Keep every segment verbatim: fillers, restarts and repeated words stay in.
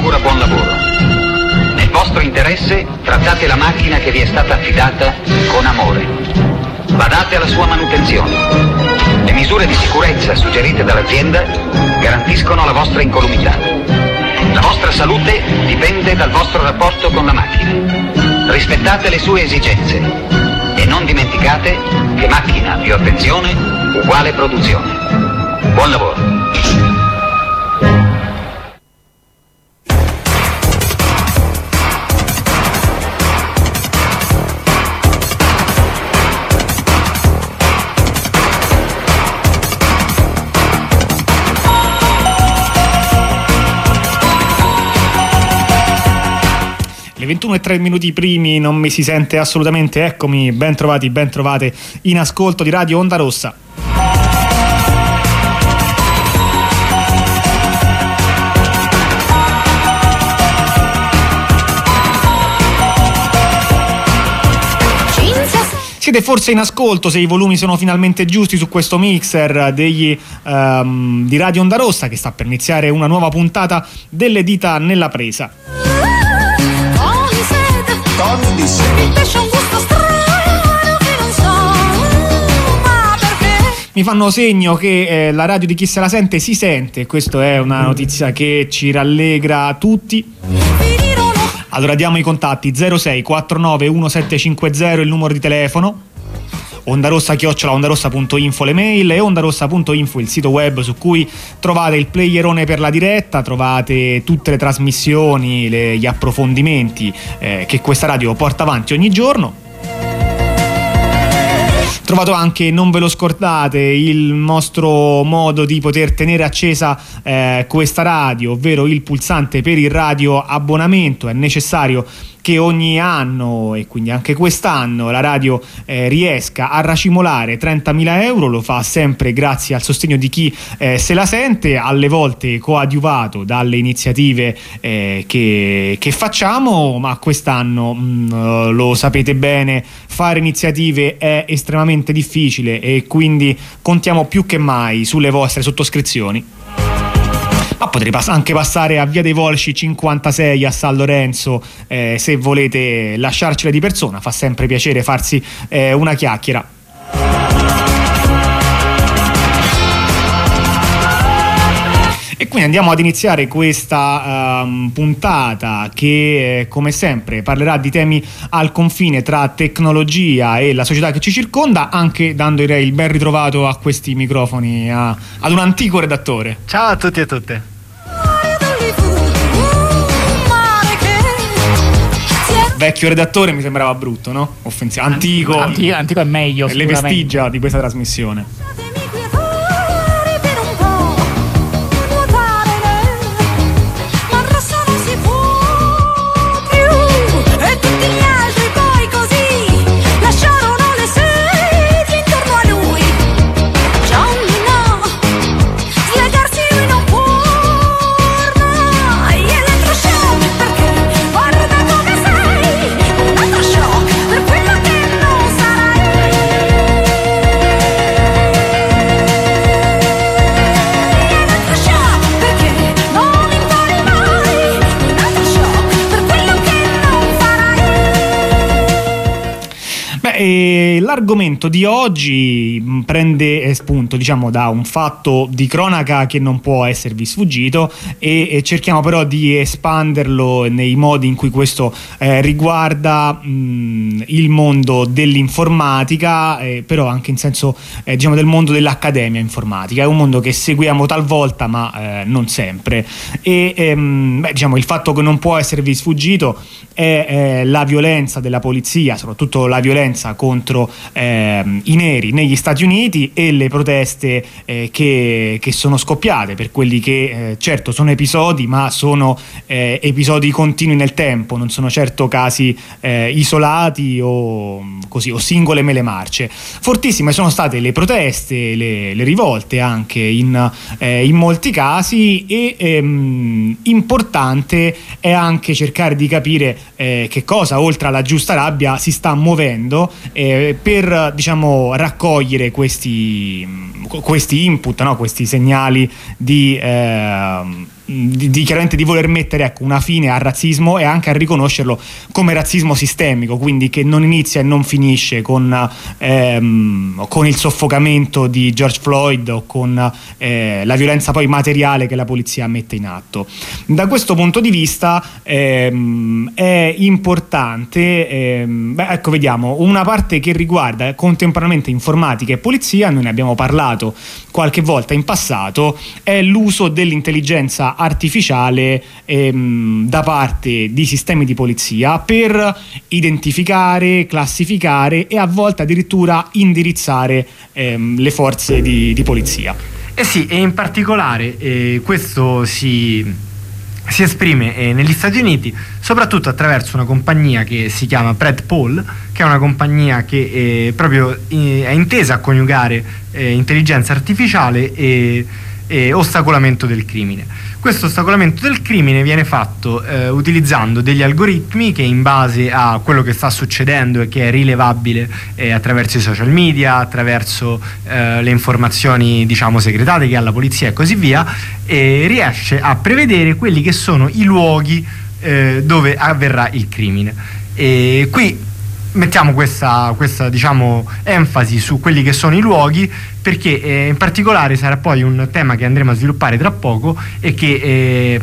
augura buon lavoro. Nel vostro interesse trattate la macchina che vi è stata affidata con amore. Badate alla sua manutenzione. Le misure di sicurezza suggerite dall'azienda garantiscono la vostra incolumità. La vostra salute dipende dal vostro rapporto con la macchina. Rispettate le sue esigenze e non dimenticate che macchina più attenzione uguale produzione. Buon lavoro. ventuno e tre minuti primi, non mi si sente assolutamente. Eccomi, ben trovati, ben trovate in ascolto di Radio Onda Rossa. Siete forse in ascolto, se i volumi sono finalmente giusti, su questo mixer degli, um, di Radio Onda Rossa, che sta per iniziare una nuova puntata delle dita nella presa. Tony disse: mi lascia un gusto strano che non so ma perché. Mi fanno segno che eh, la radio di Chi se la sente si sente. Questa è una notizia che ci rallegra tutti. Allora diamo i contatti: zero sei quattro nove uno sette cinque zero il numero di telefono, ondarossa chiocciola ondarossa punto info le mail e ondarossa punto info il sito web su cui trovate il playerone per la diretta, trovate tutte le trasmissioni, le, gli approfondimenti eh, che questa radio porta avanti ogni giorno. Trovato anche, non ve lo scordate, il nostro modo di poter tenere accesa eh, questa radio, ovvero il pulsante per il radio abbonamento. È necessario che ogni anno, e quindi anche quest'anno, la radio eh, riesca a racimolare trentamila euro. Lo fa sempre grazie al sostegno di chi eh, se la sente, alle volte coadiuvato dalle iniziative eh, che, che facciamo, ma quest'anno mh, lo sapete bene, fare iniziative è estremamente difficile e quindi contiamo più che mai sulle vostre sottoscrizioni. Ma potrei pass- anche passare a Via dei Volsci cinquantasei a San Lorenzo eh, se volete lasciarcela di persona, fa sempre piacere farsi eh, una chiacchiera. E quindi andiamo ad iniziare questa um, puntata che eh, come sempre parlerà di temi al confine tra tecnologia e la società che ci circonda, anche dando direi il ben ritrovato a questi microfoni a, ad un antico redattore. Ciao a tutti e a tutte. Vecchio redattore mi sembrava brutto, no? Offensivo. Antico. Antico, antico è meglio. Le vestigia di questa trasmissione. E l'argomento di oggi prende spunto, diciamo, da un fatto di cronaca che non può esservi sfuggito e, e cerchiamo però di espanderlo nei modi in cui questo eh, riguarda mh, il mondo dell'informatica, eh, però anche in senso eh, diciamo del mondo dell'accademia informatica. È un mondo che seguiamo talvolta ma eh, non sempre e ehm, beh, diciamo il fatto che non può esservi sfuggito è eh, la violenza della polizia, soprattutto la violenza contro eh, i neri negli Stati Uniti e le proteste eh, che, che sono scoppiate per quelli che eh, certo sono episodi, ma sono eh, episodi continui nel tempo, non sono certo casi eh, isolati o così o singole mele marce. Fortissime sono state le proteste, le, le rivolte anche in, eh, in molti casi e ehm, importante è anche cercare di capire eh, che cosa oltre alla giusta rabbia si sta muovendo eh, per diciamo raccogliere questi, questi input, no? Questi segnali di, eh, di, di chiaramente di voler mettere, ecco, una fine al razzismo e anche a riconoscerlo come razzismo sistemico, quindi che non inizia e non finisce con, ehm, con il soffocamento di George Floyd o con eh, la violenza poi materiale che la polizia mette in atto. Da questo punto di vista ehm, è importante, ehm, beh, ecco, vediamo una parte che riguarda contemporaneamente informatica e polizia. Noi ne abbiamo parlato qualche volta in passato, è l'uso dell'intelligenza artificiale ehm, da parte di sistemi di polizia per identificare, classificare e a volte addirittura indirizzare ehm, le forze di, di polizia. Eh sì, e in particolare eh, questo si, si esprime eh, negli Stati Uniti soprattutto attraverso una compagnia che si chiama Predpol, che è una compagnia che eh, proprio eh, è intesa a coniugare eh, intelligenza artificiale e, e ostacolamento del crimine. Questo ostacolamento del crimine viene fatto eh, utilizzando degli algoritmi che, in base a quello che sta succedendo e che è rilevabile eh, attraverso i social media, attraverso eh, le informazioni, diciamo, segretate che ha la polizia e così via, eh, riesce a prevedere quelli che sono i luoghi eh, dove avverrà il crimine. E qui mettiamo questa, questa diciamo enfasi su quelli che sono i luoghi, perché eh, in particolare sarà poi un tema che andremo a sviluppare tra poco e che eh,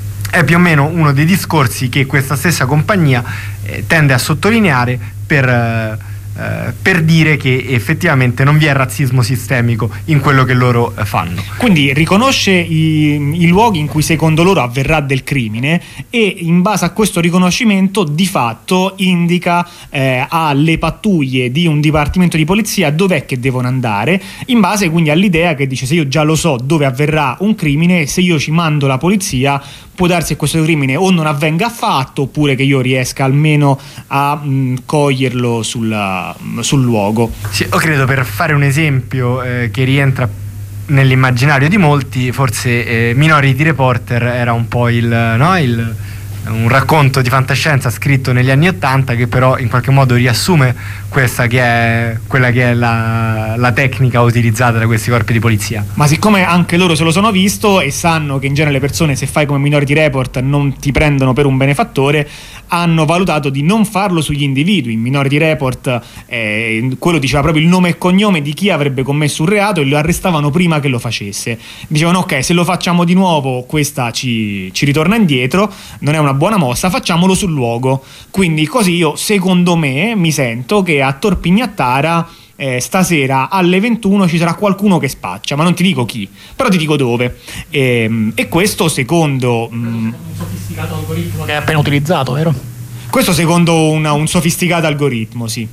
è più o meno uno dei discorsi che questa stessa compagnia eh, tende a sottolineare per, eh, per dire che effettivamente non vi è razzismo sistemico in quello che loro eh, fanno. Quindi riconosce i, i luoghi in cui secondo loro avverrà del crimine e in base a questo riconoscimento di fatto indica eh, alle pattuglie di un dipartimento di polizia dov'è che devono andare, in base quindi all'idea che dice: se io già lo so dove avverrà un crimine, se io ci mando la polizia può darsi che questo crimine o non avvenga affatto, oppure che io riesca almeno a mh, coglierlo sul, sul luogo. Sì, io credo, per fare un esempio eh, che rientra nell'immaginario di molti, forse eh, Minority Reporter era un po' il, no, il un racconto di fantascienza scritto negli anni ottanta, che però in qualche modo riassume questa che è quella che è la, la tecnica utilizzata da questi corpi di polizia. Ma siccome anche loro se lo sono visto e sanno che in genere le persone, se fai come Minority Report, non ti prendono per un benefattore, hanno valutato di non farlo sugli individui. In Minority Report eh, quello diceva proprio il nome e cognome di chi avrebbe commesso un reato e lo arrestavano prima che lo facesse. Dicevano: ok, se lo facciamo di nuovo questa ci, ci ritorna indietro, non è una buona mossa, facciamolo sul luogo. Quindi così io, secondo me, mi sento che a Torpignattara eh, stasera alle ventuno ci sarà qualcuno che spaccia, ma non ti dico chi, però ti dico dove. E, e questo secondo mh, un sofisticato algoritmo che hai appena utilizzato, vero? Questo secondo una, un sofisticato algoritmo, sì.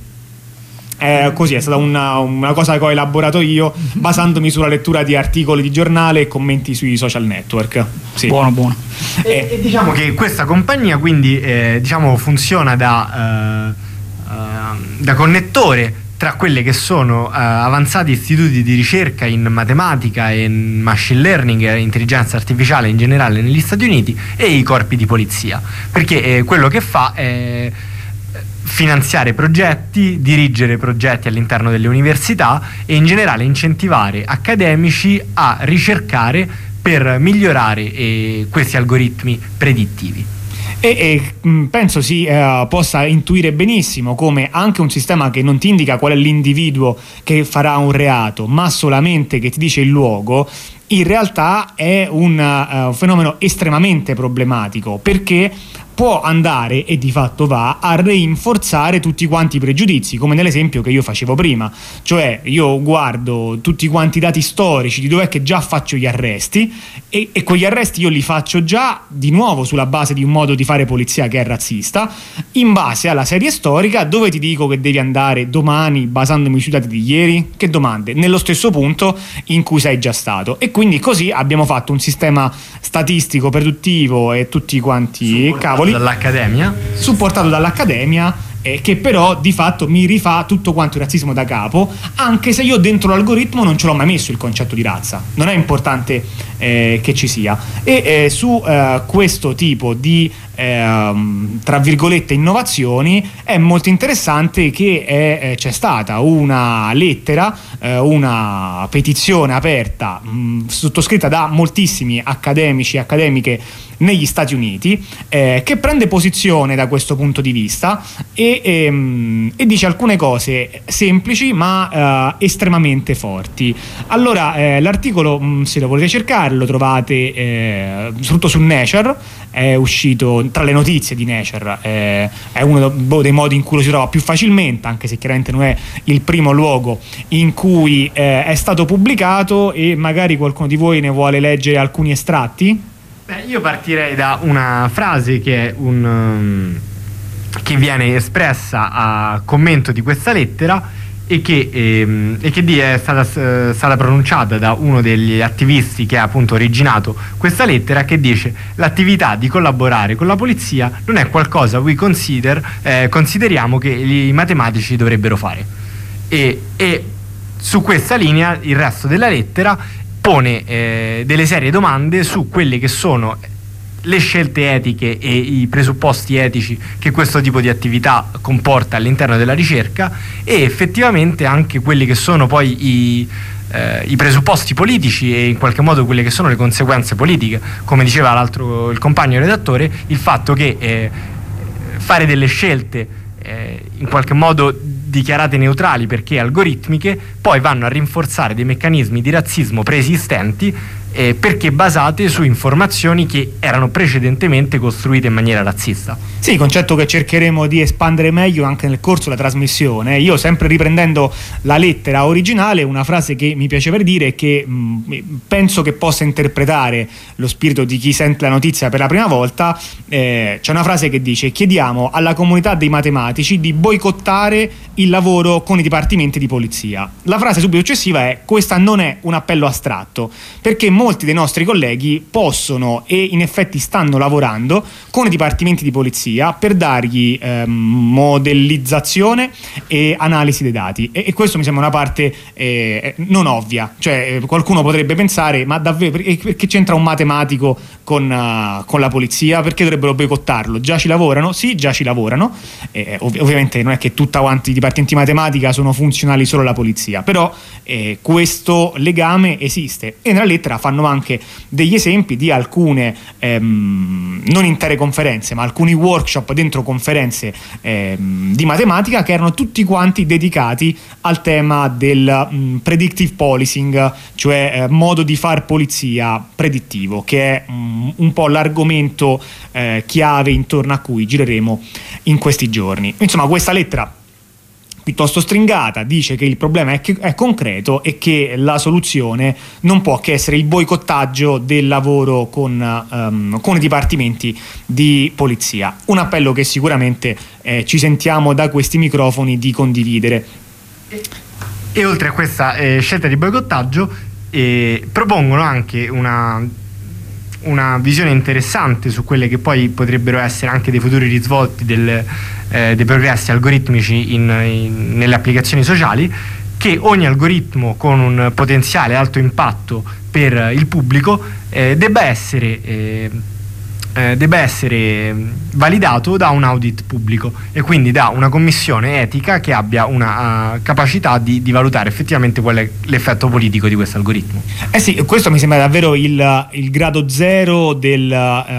Eh, così è stata una, una cosa che ho elaborato io basandomi sulla lettura di articoli di giornale e commenti sui social network. Sì. Buono, buono. E, Eh, e diciamo che questa compagnia quindi eh, diciamo funziona da, eh, eh, da connettore tra quelle che sono eh, avanzati istituti di ricerca in matematica e in machine learning e intelligenza artificiale in generale negli Stati Uniti e i corpi di polizia, perché eh, quello che fa è finanziare progetti, dirigere progetti all'interno delle università e in generale incentivare accademici a ricercare per migliorare eh, questi algoritmi predittivi. E, e mh, penso si eh, possa intuire benissimo come anche un sistema che non ti indica qual è l'individuo che farà un reato, ma solamente che ti dice il luogo, in realtà è un uh, fenomeno estremamente problematico, perché può andare, e di fatto va, a rinforzare tutti quanti i pregiudizi, come nell'esempio che io facevo prima. Cioè io guardo tutti quanti i dati storici di dov'è che già faccio gli arresti e, e quegli arresti io li faccio già di nuovo sulla base di un modo di fare polizia che è razzista, in base alla serie storica dove ti dico che devi andare domani basandomi sui dati di ieri. Che domande? Nello stesso punto in cui sei già stato. E quindi così abbiamo fatto un sistema statistico preduttivo e tutti quanti cavoli dall'accademia supportato dall'accademia eh, che però di fatto mi rifà tutto quanto il razzismo da capo, anche se io dentro l'algoritmo non ce l'ho mai messo il concetto di razza. Non è importante eh, che ci sia. E eh, su eh, questo tipo di eh, tra virgolette innovazioni è molto interessante che è, eh, c'è stata una lettera, eh, una petizione aperta mh, sottoscritta da moltissimi accademici e accademiche negli Stati Uniti, eh, che prende posizione da questo punto di vista e, ehm, e dice alcune cose semplici ma eh, estremamente forti. Allora eh, l'articolo, mh, se lo volete cercare, lo trovate eh, soprattutto su Nature, è uscito tra le notizie di Nature, eh, è uno boh, dei modi in cui lo si trova più facilmente, anche se chiaramente non è il primo luogo in cui eh, è stato pubblicato, e magari qualcuno di voi ne vuole leggere alcuni estratti. Beh, io partirei da una frase che è un um, che viene espressa a commento di questa lettera e che, ehm, e che è stata, eh, stata pronunciata da uno degli attivisti che ha appunto originato questa lettera, che dice: l'attività di collaborare con la polizia non è qualcosa we consider, eh, consideriamo che i matematici dovrebbero fare. E, e su questa linea il resto della lettera pone eh, delle serie domande su quelle che sono le scelte etiche e i presupposti etici che questo tipo di attività comporta all'interno della ricerca, e effettivamente anche quelli che sono poi i, eh, i presupposti politici e in qualche modo quelle che sono le conseguenze politiche, come diceva l'altro il compagno redattore, il fatto che eh, fare delle scelte eh, in qualche modo dichiarate neutrali perché algoritmiche poi vanno a rinforzare dei meccanismi di razzismo preesistenti, eh, perché basate su informazioni che erano precedentemente costruite in maniera razzista. Sì, concetto che cercheremo di espandere meglio anche nel corso della trasmissione. Io, sempre riprendendo la lettera originale, una frase che mi piace per dire e che mh, penso che possa interpretare lo spirito di chi sente la notizia per la prima volta, eh, c'è una frase che dice: chiediamo alla comunità dei matematici di boicottare il lavoro con i dipartimenti di polizia. La frase subito successiva è: questa non è un appello astratto, perché molti dei nostri colleghi possono e in effetti stanno lavorando con i dipartimenti di polizia per dargli ehm, modellizzazione e analisi dei dati, e, e questo mi sembra una parte eh, non ovvia. Cioè eh, qualcuno potrebbe pensare: ma davvero, perché c'entra un matematico con, uh, con la polizia? Perché dovrebbero boicottarlo? Già ci lavorano? Sì, già ci lavorano, eh, ov- ovviamente non è che tutta quanti i dipartimenti di matematica sono funzionali solo alla polizia, però eh, questo legame esiste, e nella lettera fanno anche degli esempi di alcune ehm, non intere conferenze, ma alcuni workshop dentro conferenze ehm, di matematica che erano tutti quanti dedicati al tema del mh, predictive policing, cioè eh, modo di far polizia predittivo, che è mh, un po' l'argomento eh, chiave intorno a cui gireremo in questi giorni. Insomma, questa lettera piuttosto stringata dice che il problema è, che è concreto e che la soluzione non può che essere il boicottaggio del lavoro con, um, con i dipartimenti di polizia. Un appello che sicuramente eh, ci sentiamo da questi microfoni di condividere. E, e oltre a questa eh, scelta di boicottaggio eh, propongono anche una una visione interessante su quelle che poi potrebbero essere anche dei futuri risvolti del, eh, dei progressi algoritmici in, in, nelle applicazioni sociali, che ogni algoritmo con un potenziale alto impatto per il pubblico eh, debba essere eh, eh, debba essere validato da un audit pubblico, e quindi da una commissione etica che abbia una uh, capacità di, di valutare effettivamente qual è l'effetto politico di questo algoritmo. Eh sì, questo mi sembra davvero il, il grado zero del,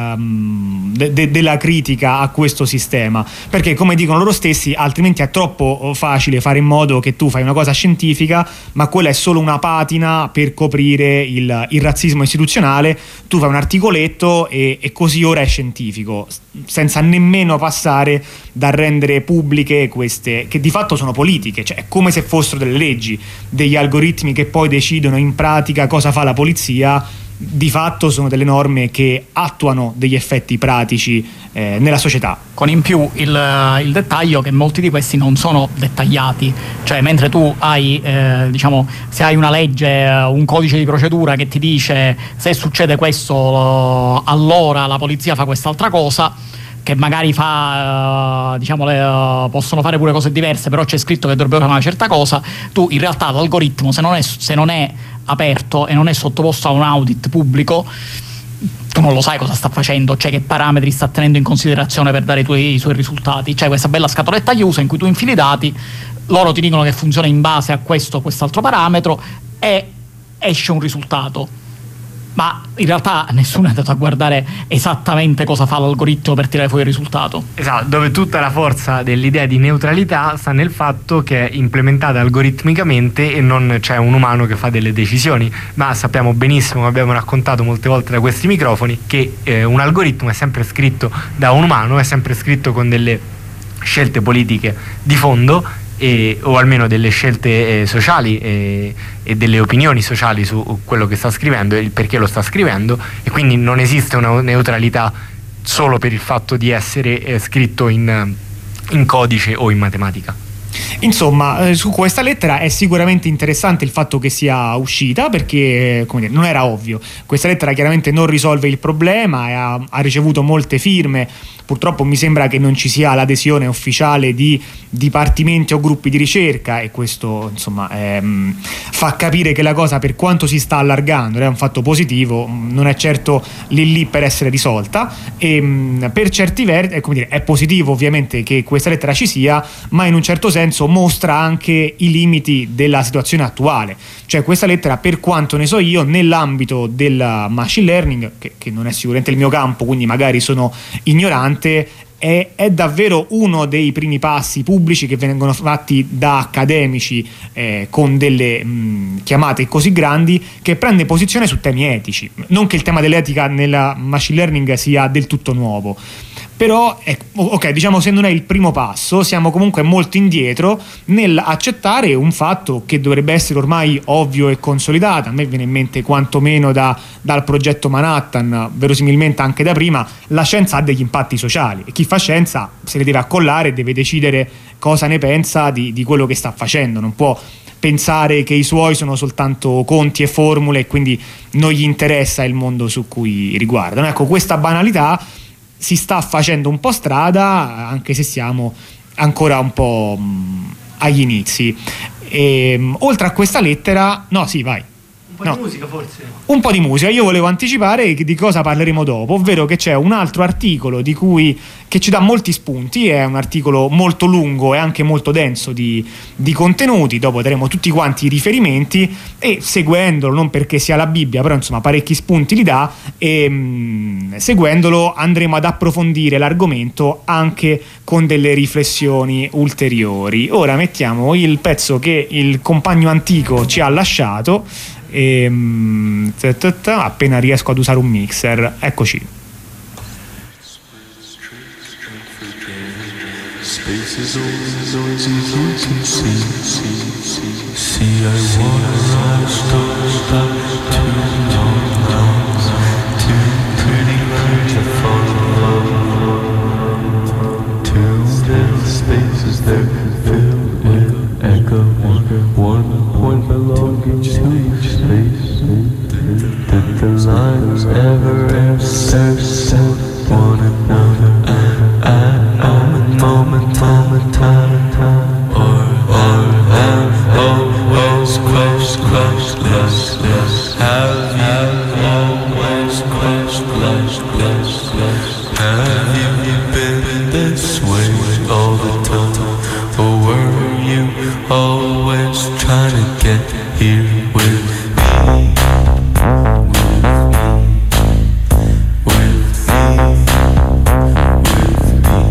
um, de, de, della critica a questo sistema, perché come dicono loro stessi, altrimenti è troppo facile fare in modo che tu fai una cosa scientifica, ma quella è solo una patina per coprire il, il razzismo istituzionale. Tu fai un articoletto e, e così ora è scientifico, senza nemmeno passare da rendere pubbliche queste, che di fatto sono politiche, cioè è come se fossero delle leggi, degli algoritmi che poi decidono in pratica cosa fa la polizia. Di fatto sono delle norme che attuano degli effetti pratici eh, nella società. Con in più il, il dettaglio che molti di questi non sono dettagliati, cioè mentre tu hai, eh, diciamo, se hai una legge, un codice di procedura che ti dice se succede questo allora la polizia fa quest'altra cosa, che magari fa, uh, diciamo, le, uh, possono fare pure cose diverse, però c'è scritto che dovrebbero fare una certa cosa, tu in realtà l'algoritmo, se non è, se non è aperto e non è sottoposto a un audit pubblico, tu non lo sai cosa sta facendo, cioè che parametri sta tenendo in considerazione per dare i, tuoi, i suoi risultati. C'è questa bella scatoletta chiusa in cui tu infili i dati, loro ti dicono che funziona in base a questo o quest'altro parametro e esce un risultato. Ma in realtà nessuno è andato a guardare esattamente cosa fa l'algoritmo per tirare fuori il risultato. Esatto, dove tutta la forza dell'idea di neutralità sta nel fatto che è implementata algoritmicamente e non c'è un umano che fa delle decisioni. Ma sappiamo benissimo, abbiamo raccontato molte volte da questi microfoni, che eh, un algoritmo è sempre scritto da un umano, è sempre scritto con delle scelte politiche di fondo, E, o almeno delle scelte eh, sociali e, e delle opinioni sociali su quello che sta scrivendo e il perché lo sta scrivendo, e quindi non esiste una neutralità solo per il fatto di essere eh, scritto in, in codice o in matematica. Insomma, eh, su questa lettera è sicuramente interessante il fatto che sia uscita, perché, come dire, non era ovvio. Questa lettera chiaramente non risolve il problema e ha, ha ricevuto molte firme. Purtroppo mi sembra che non ci sia l'adesione ufficiale di dipartimenti o gruppi di ricerca, e questo insomma ehm, fa capire che la cosa, per quanto si sta allargando, è un fatto positivo, non è certo lì lì per essere risolta. E mh, per certi versi, come dire, è positivo ovviamente che questa lettera ci sia, ma in un certo senso mostra anche i limiti della situazione attuale. Cioè, questa lettera, per quanto ne so io, nell'ambito del machine learning, che, che non è sicuramente il mio campo, quindi magari sono ignorante, È, è davvero uno dei primi passi pubblici che vengono fatti da accademici eh, con delle mh, chiamate così grandi, che prende posizione su temi etici. Non che il tema dell'etica nella machine learning sia del tutto nuovo, però è, ok, diciamo, se non è il primo passo, siamo comunque molto indietro nell'accettare un fatto che dovrebbe essere ormai ovvio e consolidato. A me viene in mente, quantomeno da, dal progetto Manhattan, verosimilmente anche da prima, la scienza ha degli impatti sociali e chi fa scienza se ne deve accollare e deve decidere cosa ne pensa di, di quello che sta facendo. Non può pensare che i suoi sono soltanto conti e formule e quindi non gli interessa il mondo su cui riguardano. Ecco, questa banalità si sta facendo un po' strada, anche se siamo ancora un po' mh, agli inizi. E, mh, oltre a questa lettera, no, sì, vai. Un po' No. di musica forse? Un po' di musica. Io volevo anticipare di cosa parleremo dopo, ovvero che c'è un altro articolo di cui che ci dà molti spunti. È un articolo molto lungo e anche molto denso di, di contenuti. Dopo daremo tutti quanti i riferimenti e, seguendolo, non perché sia la Bibbia, però insomma parecchi spunti li dà, e mh, seguendolo andremo ad approfondire l'argomento anche con delle riflessioni ulteriori. Ora mettiamo il pezzo che il compagno antico ci ha lasciato. E, mm, ta ta ta, appena riesco ad usare un mixer, eccoci. Space is always noisy, you can see, see, see, see, I wanna rise, stars back too long, long, too pretty to follow, two little spaces there, filled with echo, one point belonging to each space, that the lines ever intersect one another, at moment, moment, moment, time, time, or, or have always quest, quest, less, less, have you always quest, quest, less, less, have you been this way all the time, or were you always trying to get here with me, with me, with me,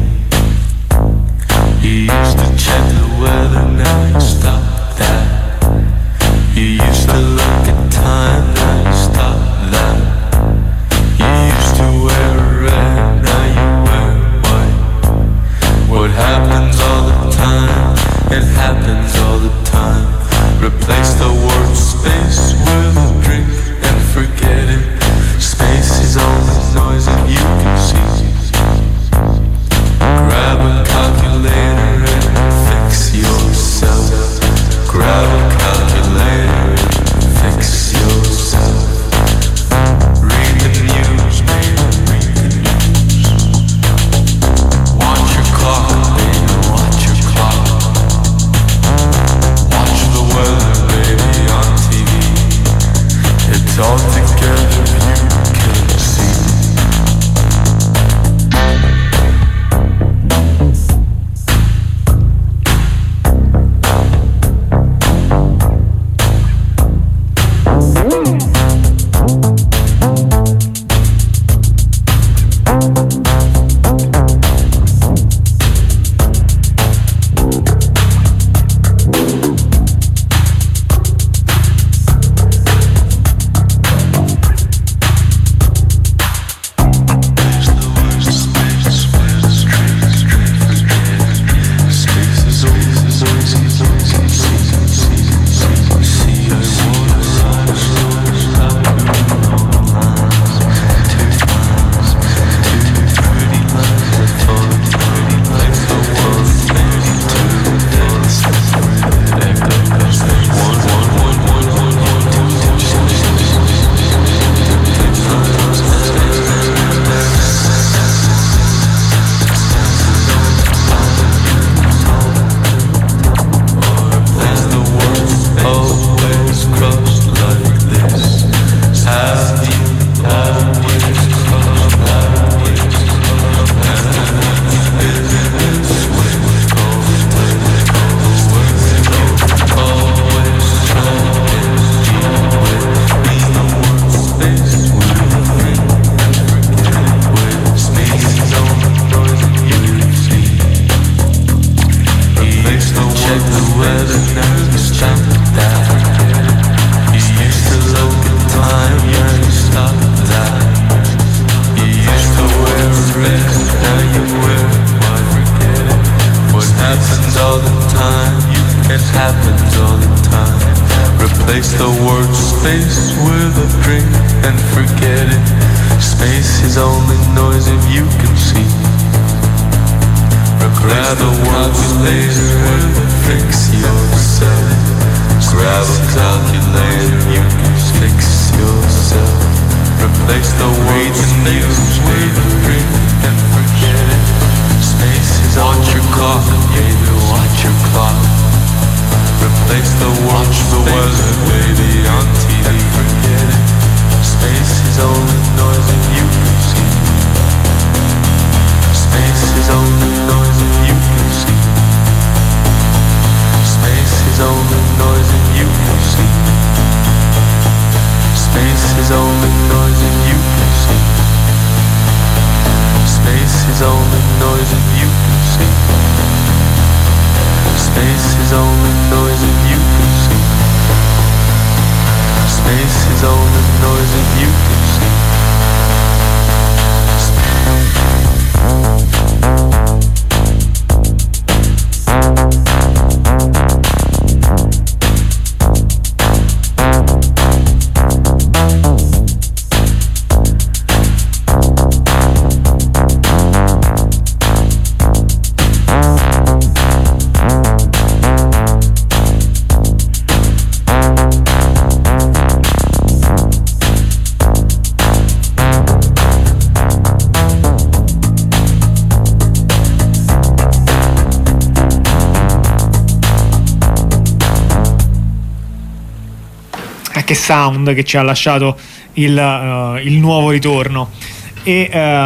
you used to check the weather, now you stop that, you used to look at time, now you stop that, you used to wear red, now you wear white, what happens all the time, it happens all the time, replace the word space with a drink and forget it, space is all the noise that you can see, grab a calculator and fix yourself, grab a calculator and fix yourself, read the news, man, read the news. Replace the word space with a drink and forget it. Space is only noise if you can see. Replace the word space with a fix yourself. Grab a calculator, you can fix yourself. Replace the word space with a drink and forget it. Space is only watch your clock, baby, watch your clock. Replace the watch the weather, baby, on T V. Forget it. Space is only noise if you can see. Space is only noise if you can see. Space is only noise if you can see. Space is only noise if you can see. Space is only noise if you can see. Space is only noise if you can see. Space is only noise if you can see. Che sound che ci ha lasciato il, uh, il nuovo ritorno. E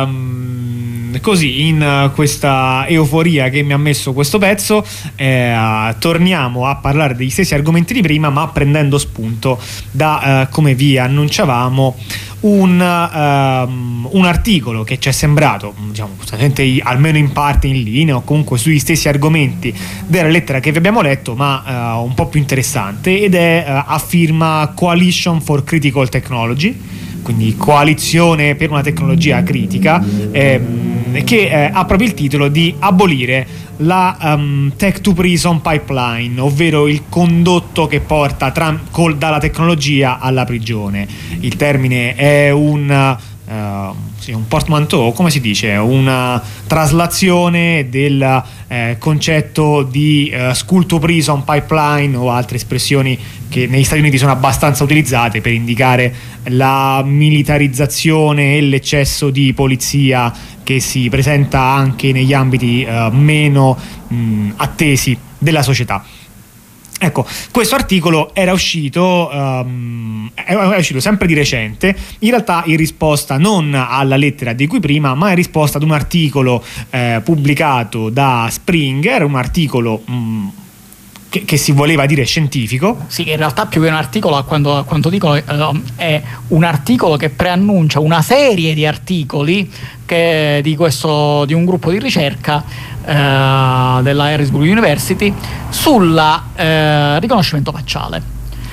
um, così, in uh, questa euforia che mi ha messo questo pezzo, eh, uh, torniamo a parlare degli stessi argomenti di prima, ma prendendo spunto da, uh, come vi annunciavamo, un, uh, un articolo che ci è sembrato, diciamo, almeno in parte in linea o comunque sugli stessi argomenti della lettera che vi abbiamo letto, ma uh, un po' più interessante, ed è uh, a firma Coalition for Critical Technology, quindi coalizione per una tecnologia critica, ehm, che eh, ha proprio il titolo di abolire la um, Tech to Prison Pipeline, ovvero il condotto che porta tra, col, dalla tecnologia alla prigione. Il termine è un Uh, sì, un portmanteau, come si dice, una traslazione del eh, concetto di uh, school to prison pipeline o altre espressioni che negli Stati Uniti sono abbastanza utilizzate per indicare la militarizzazione e l'eccesso di polizia che si presenta anche negli ambiti uh, meno mh, attesi della società. Ecco, questo articolo era uscito, um, è uscito sempre di recente, in realtà in risposta non alla lettera di cui prima, ma in risposta ad un articolo eh, pubblicato da Springer, un articolo mh, che, che si voleva dire scientifico. Sì, in realtà più che un articolo, a quanto, a quanto dicono, eh, è un articolo che preannuncia una serie di articoli che, di, questo, di un gruppo di ricerca Uh, della Harrisburg University sul uh, riconoscimento facciale.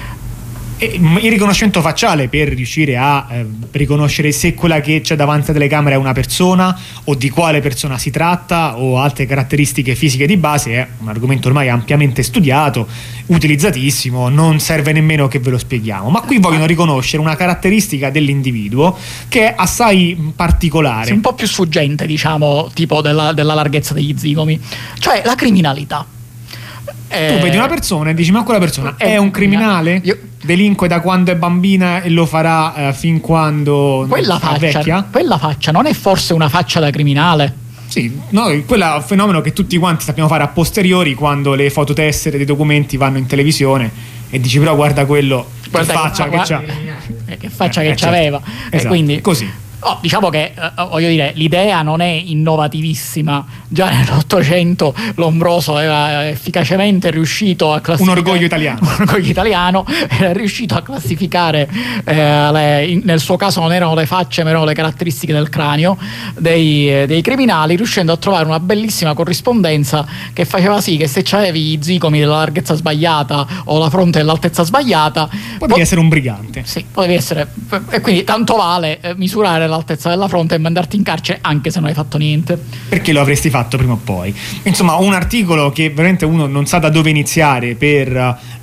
E il riconoscimento facciale per riuscire a eh, riconoscere se quella che c'è davanti alla telecamera è una persona o di quale persona si tratta o altre caratteristiche fisiche di base è un argomento ormai ampiamente studiato, utilizzatissimo, non serve nemmeno che ve lo spieghiamo, ma qui vogliono riconoscere una caratteristica dell'individuo che è assai particolare, sì, un po' più sfuggente, diciamo, tipo della, della larghezza degli zigomi, cioè la criminalità. Tu vedi una persona e dici: ma quella persona è, è un criminale? Io... delinque da quando è bambina e lo farà eh, fin quando quella faccia, vecchia? Quella faccia non è forse una faccia da criminale? Sì, no, quello è un fenomeno che tutti quanti sappiamo fare a posteriori, quando le fototessere dei documenti vanno in televisione e dici: però guarda quello, guarda che faccia che, che c'ha, che faccia eh, che eh, c'aveva. certo. Esatto. E quindi così. Oh, diciamo che, eh, voglio dire, l'idea non è innovativissima. Già nell'Ottocento Lombroso era efficacemente riuscito a classificare... Un orgoglio italiano. Un orgoglio italiano, era riuscito a classificare, eh, le, in, nel suo caso non erano le facce, ma erano le caratteristiche del cranio dei, dei criminali, riuscendo a trovare una bellissima corrispondenza che faceva sì che se c'avevi i zigomi della larghezza sbagliata o la fronte dell'altezza sbagliata... Potevi po- essere un brigante. Sì, potevi essere... E quindi tanto vale eh, misurare l'altezza della fronte e mandarti in carcere anche se non hai fatto niente, perché lo avresti fatto prima o poi. Insomma, un articolo che veramente uno non sa da dove iniziare per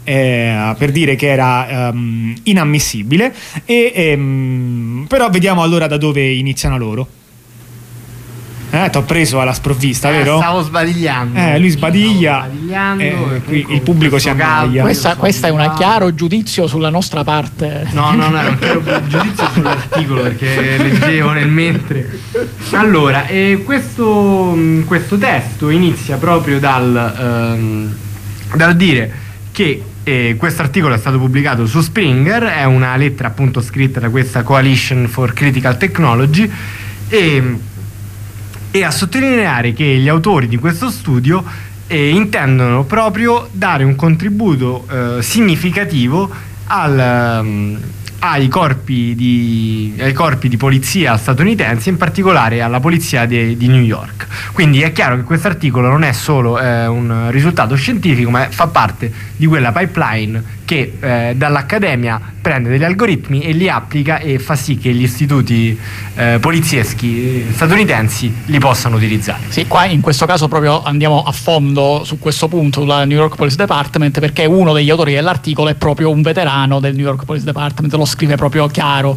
eh, per dire che era um, inammissibile, e, um, però vediamo allora da dove iniziano loro. Eh, ti ho preso alla sprovvista, Eh, vero? stavo sbadigliando. Eh, lui sbadiglia, Stavo sbadigliando, eh, e qui con il pubblico si questo annoia. caldo, Questa, io so questa è un di- chiaro giudizio sulla nostra parte. No, no, no, era un chiaro giudizio sull'articolo perché leggevo nel mentre. Allora, eh, questo, mh, questo testo inizia proprio dal, ehm, dal dire che eh, questo articolo è stato pubblicato su Springer, è una lettera appunto scritta da questa Coalition for Critical Technology, e, e a sottolineare che gli autori di questo studio eh, intendono proprio dare un contributo eh, significativo al, um, ai, corpi di, ai corpi di polizia statunitensi, in particolare alla polizia de, di New York. Quindi è chiaro che questo articolo non è solo eh, un risultato scientifico, ma fa parte di quella pipeline che eh, dall'accademia prende degli algoritmi e li applica e fa sì che gli istituti eh, polizieschi statunitensi li possano utilizzare. Sì, qua in questo caso proprio andiamo a fondo su questo punto sulla New York Police Department, perché uno degli autori dell'articolo è proprio un veterano del New York Police Department, lo scrive proprio chiaro.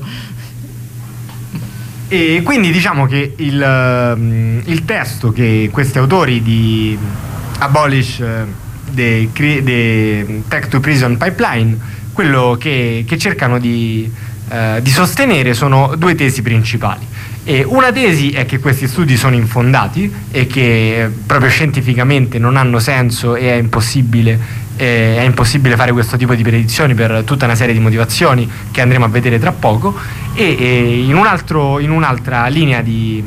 E quindi diciamo che il, um, il testo che questi autori di Abolish uh, the, cre- the Tech to Prison Pipeline, quello che, che cercano di, uh, di sostenere sono due tesi principali. E una tesi è che questi studi sono infondati e che proprio scientificamente non hanno senso e è impossibile eh, è impossibile fare questo tipo di predizioni per tutta una serie di motivazioni che andremo a vedere tra poco, e, e in, un altro, in un'altra linea di,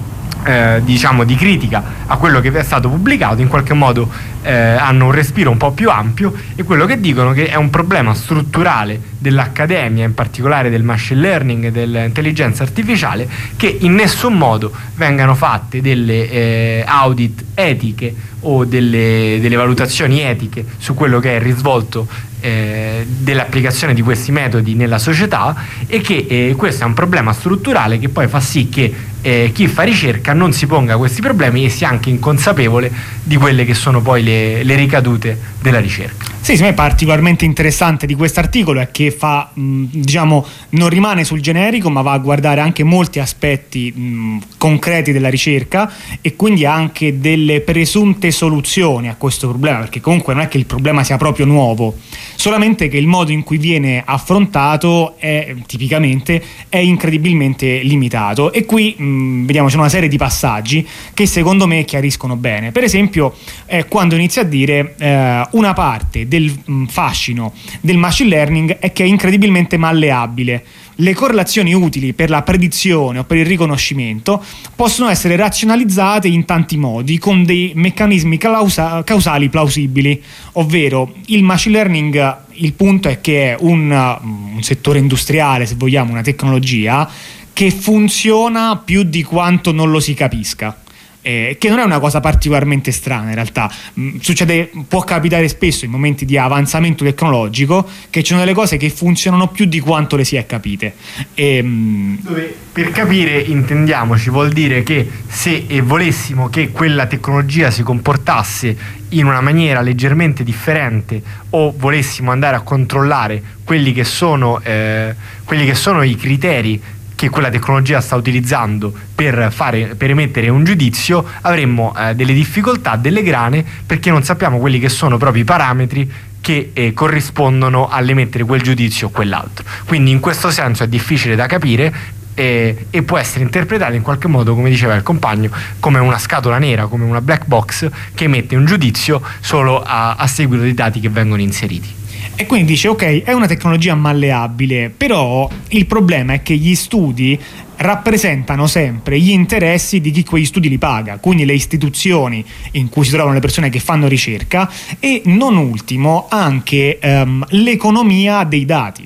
eh, diciamo di critica a quello che è stato pubblicato, in qualche modo eh, hanno un respiro un po' più ampio, e quello che dicono che è un problema strutturale dell'accademia, in particolare del machine learning e dell'intelligenza artificiale, che in nessun modo vengano fatte delle eh, audit etiche o delle, delle valutazioni etiche su quello che è il risvolto eh, dell'applicazione di questi metodi nella società, e che eh, questo è un problema strutturale che poi fa sì che eh, chi fa ricerca non si ponga questi problemi e sia anche inconsapevole di quelle che sono poi le, le ricadute della ricerca. Sì, secondo me particolarmente interessante di questo articolo è che fa, mh, diciamo, non rimane sul generico, ma va a guardare anche molti aspetti mh, concreti della ricerca, e quindi anche delle presunte soluzioni a questo problema, perché comunque non è che il problema sia proprio nuovo, solamente che il modo in cui viene affrontato è tipicamente è incredibilmente limitato. E qui mh, vediamo c'è una serie di passaggi che secondo me chiariscono bene. Per esempio eh, quando inizia a dire eh, una parte del mh, fascino del machine learning è che è incredibilmente malleabile. Le correlazioni utili per la predizione o per il riconoscimento possono essere razionalizzate in tanti modi con dei meccanismi causa- causali plausibili, ovvero il machine learning, il punto è che è un, un settore industriale, se vogliamo, una tecnologia che funziona più di quanto non lo si capisca. Eh, che non è una cosa particolarmente strana in realtà. Mm, succede, può capitare spesso in momenti di avanzamento tecnologico che ci sono delle cose che funzionano più di quanto le si è capite. E, mm, Dove, per capire, intendiamoci, vuol dire che se e volessimo che quella tecnologia si comportasse in una maniera leggermente differente, o volessimo andare a controllare quelli che sono, eh, quelli che sono i criteri che quella tecnologia sta utilizzando per, fare, per emettere un giudizio, avremmo eh, delle difficoltà, delle grane, perché non sappiamo quelli che sono proprio i parametri che eh, corrispondono all'emettere quel giudizio o quell'altro. Quindi in questo senso è difficile da capire eh, e può essere interpretato in qualche modo, come diceva il compagno, come una scatola nera, come una black box che emette un giudizio solo a, a seguito dei dati che vengono inseriti. E quindi dice ok, è una tecnologia malleabile, però il problema è che gli studi rappresentano sempre gli interessi di chi quegli studi li paga, quindi le istituzioni in cui si trovano le persone che fanno ricerca, e non ultimo anche ehm, l'economia dei dati.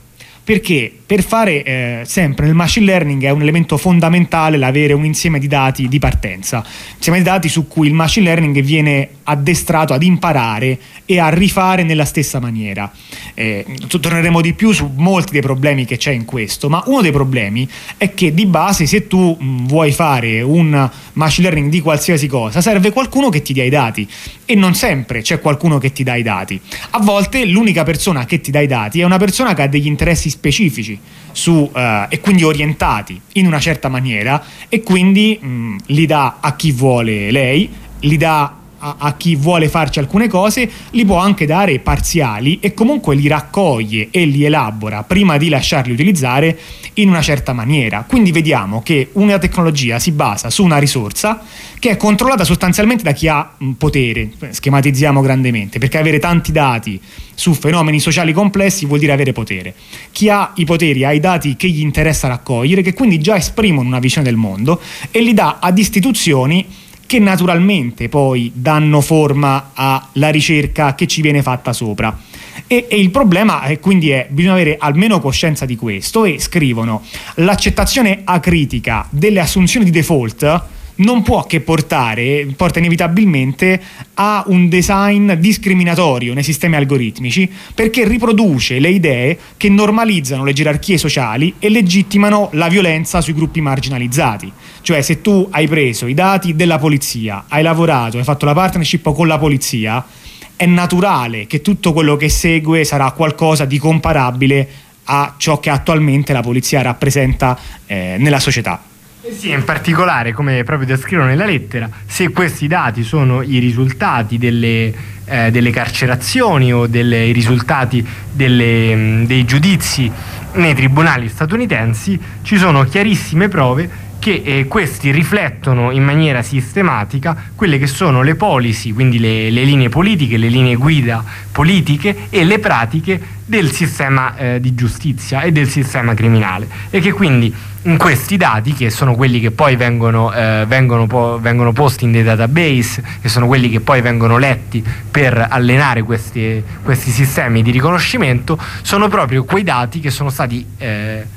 Perché per fare eh, sempre nel machine learning è un elemento fondamentale l'avere un insieme di dati di partenza, insieme di dati su cui il machine learning viene addestrato ad imparare e a rifare nella stessa maniera. Eh, torneremo di più su molti dei problemi che c'è in questo, ma uno dei problemi è che di base, se tu mh, vuoi fare un machine learning di qualsiasi cosa, serve qualcuno che ti dia i dati, e non sempre c'è qualcuno che ti dà i dati. A volte l'unica persona che ti dà i dati è una persona che ha degli interessi specifici su, uh, e quindi orientati in una certa maniera, e quindi mh, li dà a chi vuole lei, li dà a, a chi vuole farci alcune cose, li può anche dare parziali, e comunque li raccoglie e li elabora prima di lasciarli utilizzare in una certa maniera. Quindi vediamo che una tecnologia si basa su una risorsa che è controllata sostanzialmente da chi ha mh, potere, schematizziamo grandemente, perché avere tanti dati su fenomeni sociali complessi vuol dire avere potere. Chi ha i poteri ha i dati che gli interessa raccogliere, che quindi già esprimono una visione del mondo, e li dà ad istituzioni che naturalmente poi danno forma alla ricerca che ci viene fatta sopra. E, e il problema è, quindi è bisogna avere almeno coscienza di questo, e scrivono: l'accettazione acritica delle assunzioni di default non può che portare, porta inevitabilmente a un design discriminatorio nei sistemi algoritmici, perché riproduce le idee che normalizzano le gerarchie sociali e legittimano la violenza sui gruppi marginalizzati. Cioè, se tu hai preso i dati della polizia, hai lavorato, hai fatto la partnership con la polizia, è naturale che tutto quello che segue sarà qualcosa di comparabile a ciò che attualmente la polizia rappresenta eh, nella società. Eh sì, in particolare, come proprio descrivono nella lettera, se questi dati sono i risultati delle, eh, delle carcerazioni o delle, i risultati delle, mh, dei giudizi nei tribunali statunitensi, ci sono chiarissime prove che eh, questi riflettono in maniera sistematica quelle che sono le policy, quindi le, le linee politiche, le linee guida politiche e le pratiche del sistema eh, di giustizia e del sistema criminale, e che quindi in questi dati, che sono quelli che poi vengono, eh, vengono, po- vengono posti in dei database, che sono quelli che poi vengono letti per allenare questi, questi sistemi di riconoscimento, sono proprio quei dati che sono stati eh,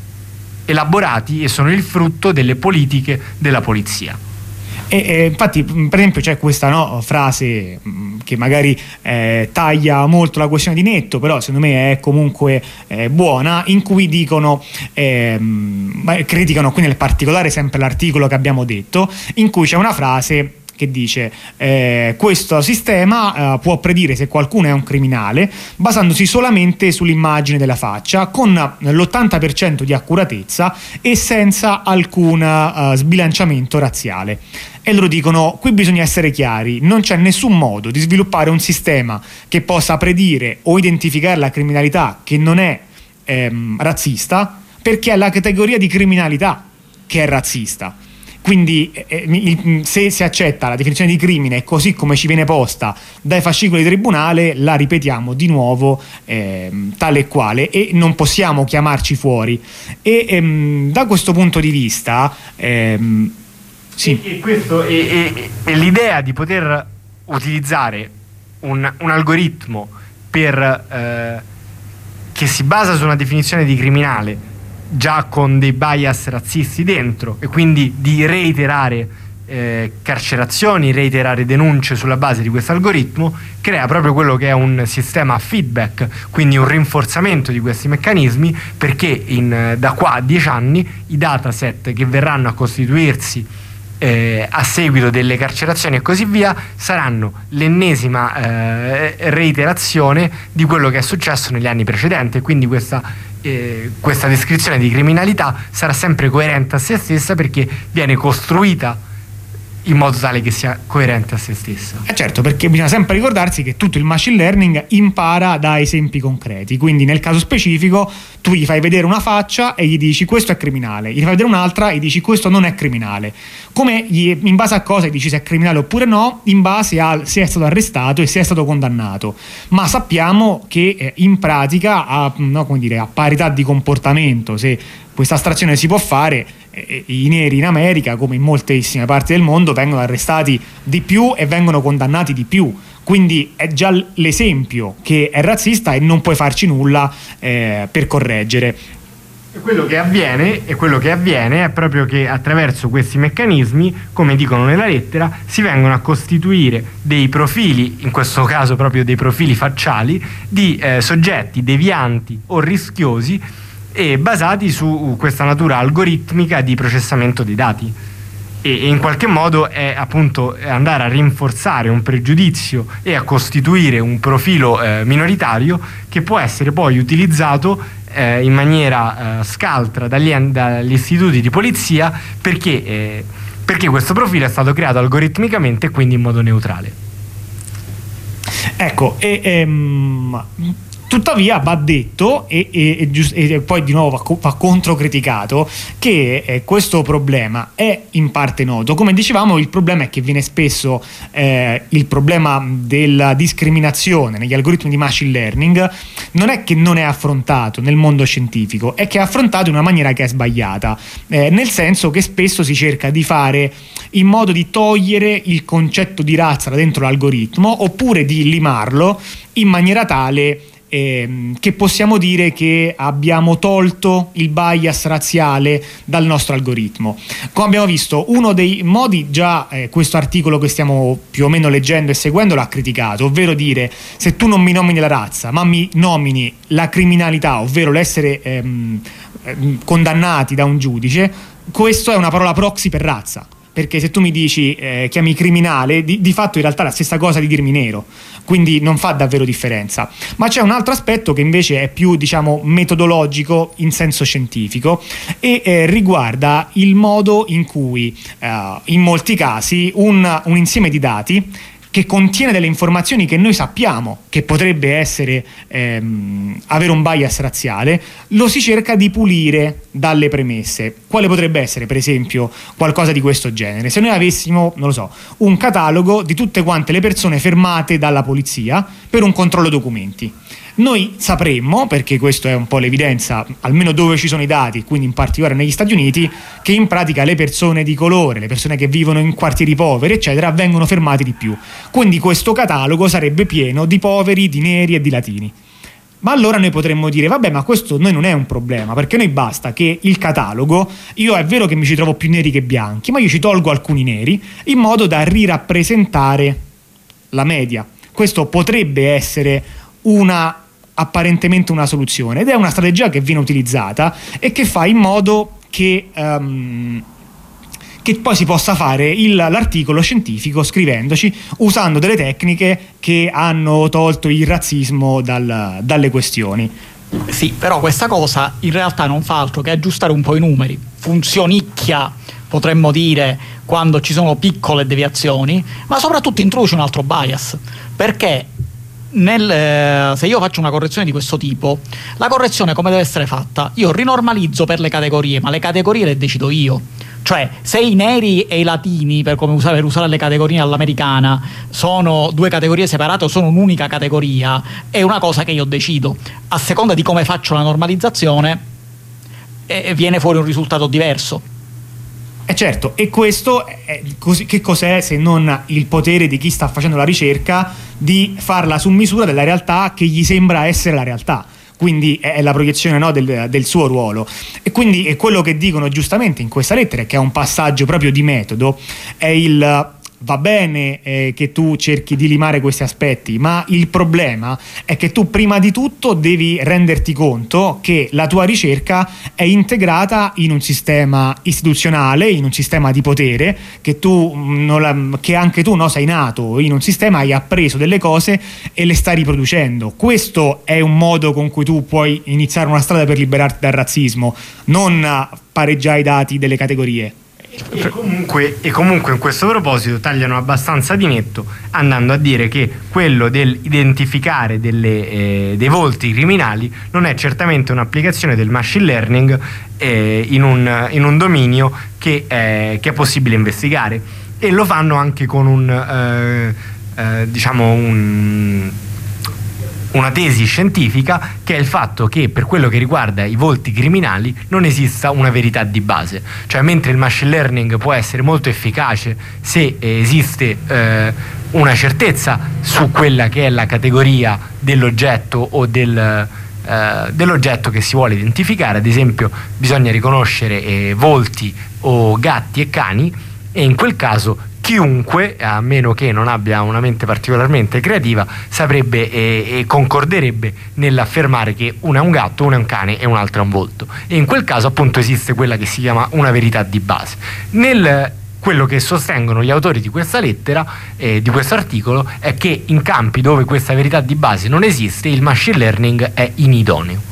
elaborati e sono il frutto delle politiche della polizia. E, e infatti, per esempio, c'è questa no, frase mh, che magari eh, taglia molto la questione di Netto, però secondo me è comunque eh, buona, in cui dicono eh, criticano qui nel particolare sempre l'articolo che abbiamo detto, in cui c'è una frase che dice eh, questo sistema eh, può predire se qualcuno è un criminale basandosi solamente sull'immagine della faccia, con l'ottanta per cento di accuratezza e senza alcun uh, sbilanciamento razziale. E loro dicono: qui bisogna essere chiari, non c'è nessun modo di sviluppare un sistema che possa predire o identificare la criminalità che non è ehm, razzista, perché è la categoria di criminalità che è razzista. Quindi eh, se si accetta la definizione di crimine così come ci viene posta dai fascicoli di tribunale, la ripetiamo di nuovo eh, tale e quale, e non possiamo chiamarci fuori. E ehm, da questo punto di vista ehm, sì. e, e, questo, e, e, e l'idea di poter utilizzare un, un algoritmo per, eh, che si basa su una definizione di criminale già con dei bias razzisti dentro, e quindi di reiterare eh, carcerazioni, reiterare denunce sulla base di questo algoritmo, crea proprio quello che è un sistema a feedback, quindi un rinforzamento di questi meccanismi, perché in, da qua a dieci anni i dataset che verranno a costituirsi Eh, a seguito delle carcerazioni e così via saranno l'ennesima eh, reiterazione di quello che è successo negli anni precedenti, e quindi questa, eh, questa descrizione di criminalità sarà sempre coerente a se stessa, perché viene costruita in modo tale che sia coerente a se stessa. Eh certo, perché bisogna sempre ricordarsi che tutto il machine learning impara da esempi concreti, quindi nel caso specifico tu gli fai vedere una faccia e gli dici questo è criminale, gli fai vedere un'altra e gli dici questo non è criminale. Come gli, in base a cosa gli dici se è criminale oppure no? In base a se è stato arrestato e se è stato condannato. Ma sappiamo che eh, in pratica a, no, come dire, a parità di comportamento, se questa astrazione si può fare, eh, i neri in America, come in moltissime parti del mondo, vengono arrestati di più e vengono condannati di più. quindi è già l'esempio che è razzista e non puoi farci nulla eh, per correggere. Quello che avviene e quello che avviene è proprio che attraverso questi meccanismi, come dicono nella lettera, si vengono a costituire dei profili, in questo caso proprio dei profili facciali, di eh, soggetti devianti o rischiosi e basati su questa natura algoritmica di processamento dei dati. E, e in qualche modo è appunto andare a rinforzare un pregiudizio e a costituire un profilo eh, minoritario che può essere poi utilizzato Eh, in maniera eh, scaltra dagli, dagli istituti di polizia perché, eh, perché questo profilo è stato creato algoritmicamente e quindi in modo neutrale. Ecco, e, ehm, tuttavia va detto e, e, e, giust- e poi di nuovo va, co- va controcriticato che eh, questo problema è in parte noto. Come dicevamo, il problema è che viene spesso eh, il problema della discriminazione negli algoritmi di machine learning non è che non è affrontato nel mondo scientifico, è che è affrontato in una maniera che è sbagliata, eh, nel senso che spesso si cerca di fare in modo di togliere il concetto di razza da dentro l'algoritmo oppure di limarlo in maniera tale ehm, che possiamo dire che abbiamo tolto il bias razziale dal nostro algoritmo. Come abbiamo visto, uno dei modi, già eh, questo articolo che stiamo più o meno leggendo e seguendo l'ha criticato, ovvero dire: se tu non mi nomini la razza ma mi nomini la criminalità, ovvero l'essere ehm, ehm, condannati da un giudice, questo è una parola proxy per razza. Perché se tu mi dici eh, chiami criminale, di, di fatto in realtà è la stessa cosa di dirmi nero, quindi non fa davvero differenza. Ma c'è un altro aspetto che invece è più, diciamo, metodologico in senso scientifico e eh, riguarda il modo in cui eh, in molti casi un, un insieme di dati che contiene delle informazioni che noi sappiamo che potrebbe essere ehm, avere un bias razziale, lo si cerca di pulire dalle premesse. Quale potrebbe essere, per esempio, qualcosa di questo genere? Se noi avessimo, non lo so, un catalogo di tutte quante le persone fermate dalla polizia per un controllo documenti. Noi sapremmo, perché questo è un po' l'evidenza, almeno dove ci sono i dati, quindi in particolare negli Stati Uniti, che in pratica le persone di colore, le persone che vivono in quartieri poveri, eccetera, vengono fermate di più. Quindi questo catalogo sarebbe pieno di poveri, di neri e di latini. Ma allora noi potremmo dire: vabbè, ma questo noi non è un problema, perché noi basta che il catalogo, io è vero che mi ci trovo più neri che bianchi, ma io ci tolgo alcuni neri in modo da rirappresentare la media. Questo potrebbe essere una apparentemente una soluzione ed è una strategia che viene utilizzata e che fa in modo che um, che poi si possa fare il, l'articolo scientifico scrivendoci usando delle tecniche che hanno tolto il razzismo dal, dalle questioni. Sì, però questa cosa in realtà non fa altro che aggiustare un po' i numeri, funzionicchia potremmo dire quando ci sono piccole deviazioni, ma soprattutto introduce un altro bias, perché Nel, eh, se io faccio una correzione di questo tipo, la correzione come deve essere fatta? Io rinormalizzo per le categorie, ma le categorie le decido io. Cioè, se i neri e i latini, per come usare, per usare le categorie all'americana, sono due categorie separate o sono un'unica categoria, è una cosa che io decido. A seconda di come faccio la normalizzazione, eh, viene fuori un risultato diverso. Eh certo, e questo è così, che cos'è se non il potere di chi sta facendo la ricerca di farla su misura della realtà che gli sembra essere la realtà, quindi è la proiezione, no, del, del suo ruolo. E quindi è quello che dicono giustamente in questa lettera, che è un passaggio proprio di metodo, è il: va bene eh, che tu cerchi di limare questi aspetti, ma il problema è che tu prima di tutto devi renderti conto che la tua ricerca è integrata in un sistema istituzionale, in un sistema di potere, che tu non la, che anche tu, no, sei nato in un sistema, hai appreso delle cose e le stai riproducendo. Questo è un modo con cui tu puoi iniziare una strada per liberarti dal razzismo, non pareggiare i dati delle categorie. E comunque, e comunque in questo proposito tagliano abbastanza di netto, andando a dire che quello del identificare delle, eh, dei volti criminali non è certamente un'applicazione del machine learning eh, in, un, in un dominio che, eh, che è possibile investigare, e lo fanno anche con un eh, eh, diciamo un una tesi scientifica, che è il fatto che per quello che riguarda i volti criminali non esista una verità di base. Cioè, mentre il machine learning può essere molto efficace se esiste eh, una certezza su quella che è la categoria dell'oggetto o del, eh, dell'oggetto che si vuole identificare, ad esempio bisogna riconoscere eh, volti o gatti e cani, e in quel caso chiunque, a meno che non abbia una mente particolarmente creativa, saprebbe e, e concorderebbe nell'affermare che uno è un gatto, uno è un cane e un altro è un volto, e in quel caso appunto esiste quella che si chiama una verità di base. Nel quello che sostengono gli autori di questa lettera, eh, di questo articolo, è che in campi dove questa verità di base non esiste, il machine learning è inidoneo.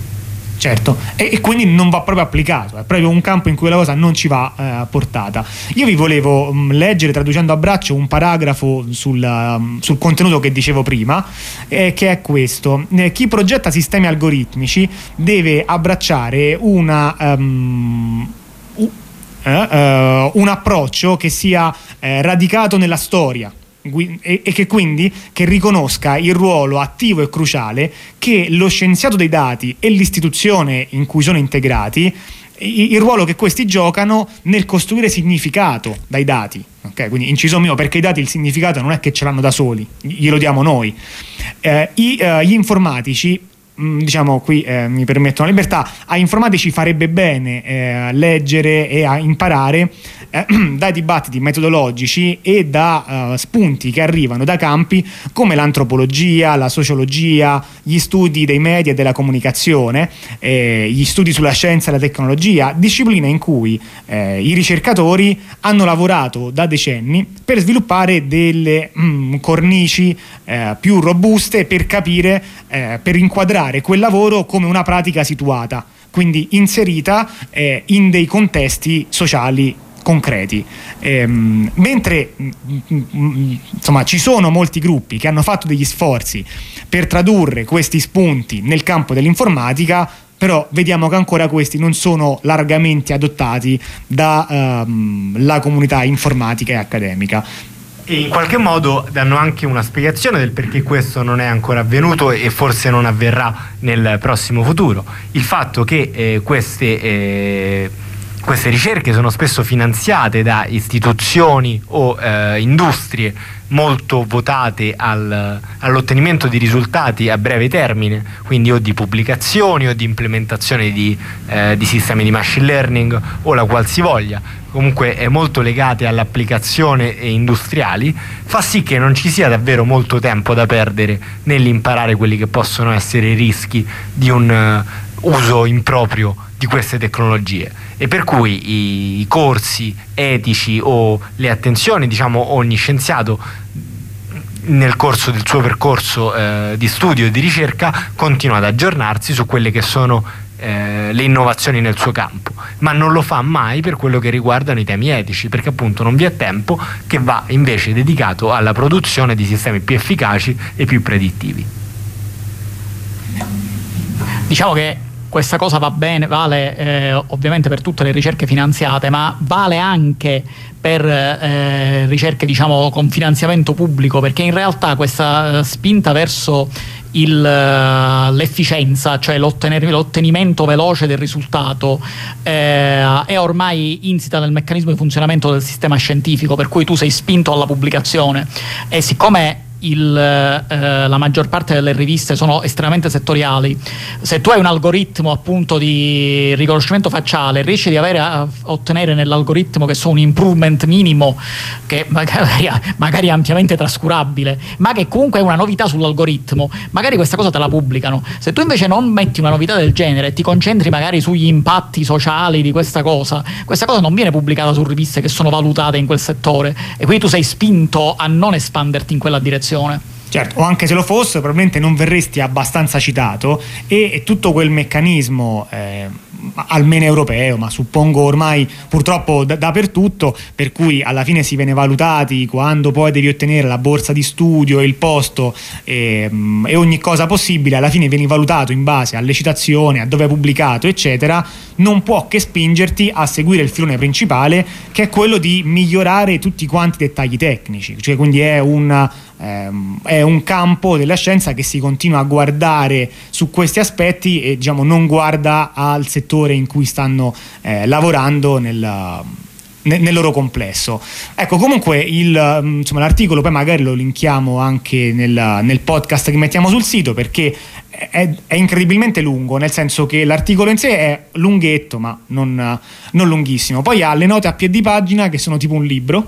Certo, e, e quindi non va proprio applicato, è proprio un campo in cui la cosa non ci va eh, portata. Io vi volevo mh, leggere, traducendo a braccio, un paragrafo sul, um, sul contenuto che dicevo prima, eh, che è questo: eh, chi progetta sistemi algoritmici deve abbracciare una um, uh, uh, uh, un approccio che sia eh, radicato nella storia, e che quindi che riconosca il ruolo attivo e cruciale che lo scienziato dei dati e l'istituzione in cui sono integrati, il ruolo che questi giocano nel costruire significato dai dati. Okay? Quindi, inciso mio, perché i dati il significato non è che ce l'hanno da soli, glielo diamo noi. Eh, i, eh, gli informatici, diciamo qui eh, mi permetto una libertà, a informatici farebbe bene eh, leggere e a imparare eh, dai dibattiti metodologici e da uh, spunti che arrivano da campi come l'antropologia, la sociologia, gli studi dei media e della comunicazione, eh, gli studi sulla scienza e la tecnologia, discipline in cui eh, i ricercatori hanno lavorato da decenni per sviluppare delle mm, cornici eh, più robuste per capire, eh, per inquadrare quel lavoro come una pratica situata, quindi inserita eh, in dei contesti sociali concreti. Ehm, mentre insomma ci sono molti gruppi che hanno fatto degli sforzi per tradurre questi spunti nel campo dell'informatica, però vediamo che ancora questi non sono largamente adottati dalla ehm, comunità informatica e accademica. E in qualche modo danno anche una spiegazione del perché questo non è ancora avvenuto e forse non avverrà nel prossimo futuro. Il fatto che eh, queste, eh, queste ricerche sono spesso finanziate da istituzioni o eh, industrie molto votate al, all'ottenimento di risultati a breve termine, quindi o di pubblicazioni o di implementazione di, eh, di sistemi di machine learning o la qualsivoglia, comunque è molto legate all'applicazione industriali, fa sì che non ci sia davvero molto tempo da perdere nell'imparare quelli che possono essere i rischi di un uh, uso improprio di queste tecnologie, e per cui i, i corsi etici o le attenzioni, diciamo, ogni scienziato nel corso del suo percorso eh, di studio e di ricerca continua ad aggiornarsi su quelle che sono eh, le innovazioni nel suo campo, ma non lo fa mai per quello che riguardano i temi etici, perché appunto non vi è tempo, che va invece dedicato alla produzione di sistemi più efficaci e più predittivi. Diciamo che questa cosa va bene, vale eh, ovviamente per tutte le ricerche finanziate, ma vale anche per eh, ricerche, diciamo, con finanziamento pubblico, perché in realtà questa spinta verso il, l'efficienza, cioè l'ottenimento veloce del risultato, eh, è ormai insita nel meccanismo di funzionamento del sistema scientifico, per cui tu sei spinto alla pubblicazione, e siccome Il, eh, la maggior parte delle riviste sono estremamente settoriali, se tu hai un algoritmo appunto di riconoscimento facciale, riesci di avere a ottenere nell'algoritmo che so un improvement minimo che magari, magari è ampiamente trascurabile, ma che comunque è una novità sull'algoritmo, magari questa cosa te la pubblicano. Se tu invece non metti una novità del genere e ti concentri magari sugli impatti sociali di questa cosa, questa cosa non viene pubblicata su riviste che sono valutate in quel settore, e quindi tu sei spinto a non espanderti in quella direzione. Certo, o anche se lo fosse probabilmente non verresti abbastanza citato, e, e tutto quel meccanismo eh, almeno europeo, ma suppongo ormai purtroppo d- dappertutto, per cui alla fine si viene valutati quando poi devi ottenere la borsa di studio, il posto e, e ogni cosa possibile, alla fine vieni valutato in base alle citazioni, a dove è pubblicato eccetera, non può che spingerti a seguire il filone principale, che è quello di migliorare tutti quanti i dettagli tecnici, cioè quindi è un ehm, è un campo della scienza che si continua a guardare su questi aspetti e diciamo non guarda al settore in cui stanno eh, lavorando nel nel loro complesso. Ecco, comunque il, insomma, l'articolo poi magari lo linkiamo anche nel, nel podcast che mettiamo sul sito, perché è, è incredibilmente lungo, nel senso che l'articolo in sé è lunghetto ma non, non lunghissimo, poi ha le note a piedi pagina che sono tipo un libro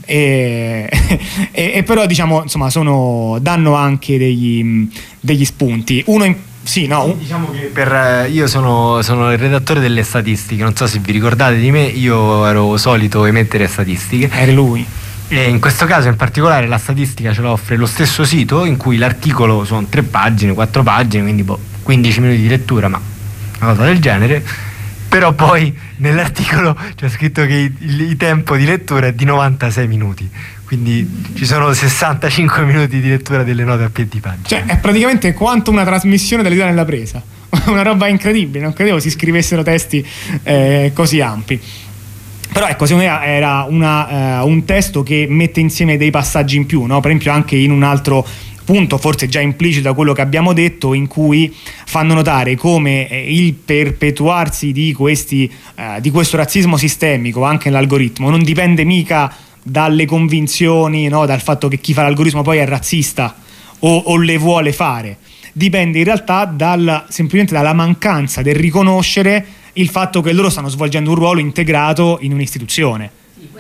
e, e, e però diciamo insomma sono, danno anche degli, degli spunti. Uno in Sì, no. Diciamo che per, io sono, sono il redattore delle statistiche, non so se vi ricordate di me, io ero solito emettere statistiche. Era lui. E in questo caso in particolare la statistica ce la offre lo stesso sito, in cui l'articolo sono tre pagine, quattro pagine, quindi boh, quindici minuti di lettura, ma una cosa del genere. Però poi nell'articolo c'è scritto che il, il, il tempo di lettura è di novantasei minuti. Quindi ci sono sessantacinque minuti di lettura delle note a piedi pagina. Cioè è praticamente quanto una trasmissione dell'Italia nella presa. Una roba incredibile, non credevo si scrivessero testi eh, così ampi. Però ecco, secondo me era una, uh, un testo che mette insieme dei passaggi in più, no? Per esempio anche in un altro punto, forse già implicito da quello che abbiamo detto, in cui fanno notare come eh, il perpetuarsi di, questi, uh, di questo razzismo sistemico anche nell'algoritmo non dipende mica dalle convinzioni, no? Dal fatto che chi fa l'algoritmo poi è razzista o, o le vuole fare, dipende in realtà dal, semplicemente dalla mancanza del riconoscere il fatto che loro stanno svolgendo un ruolo integrato in un'istituzione.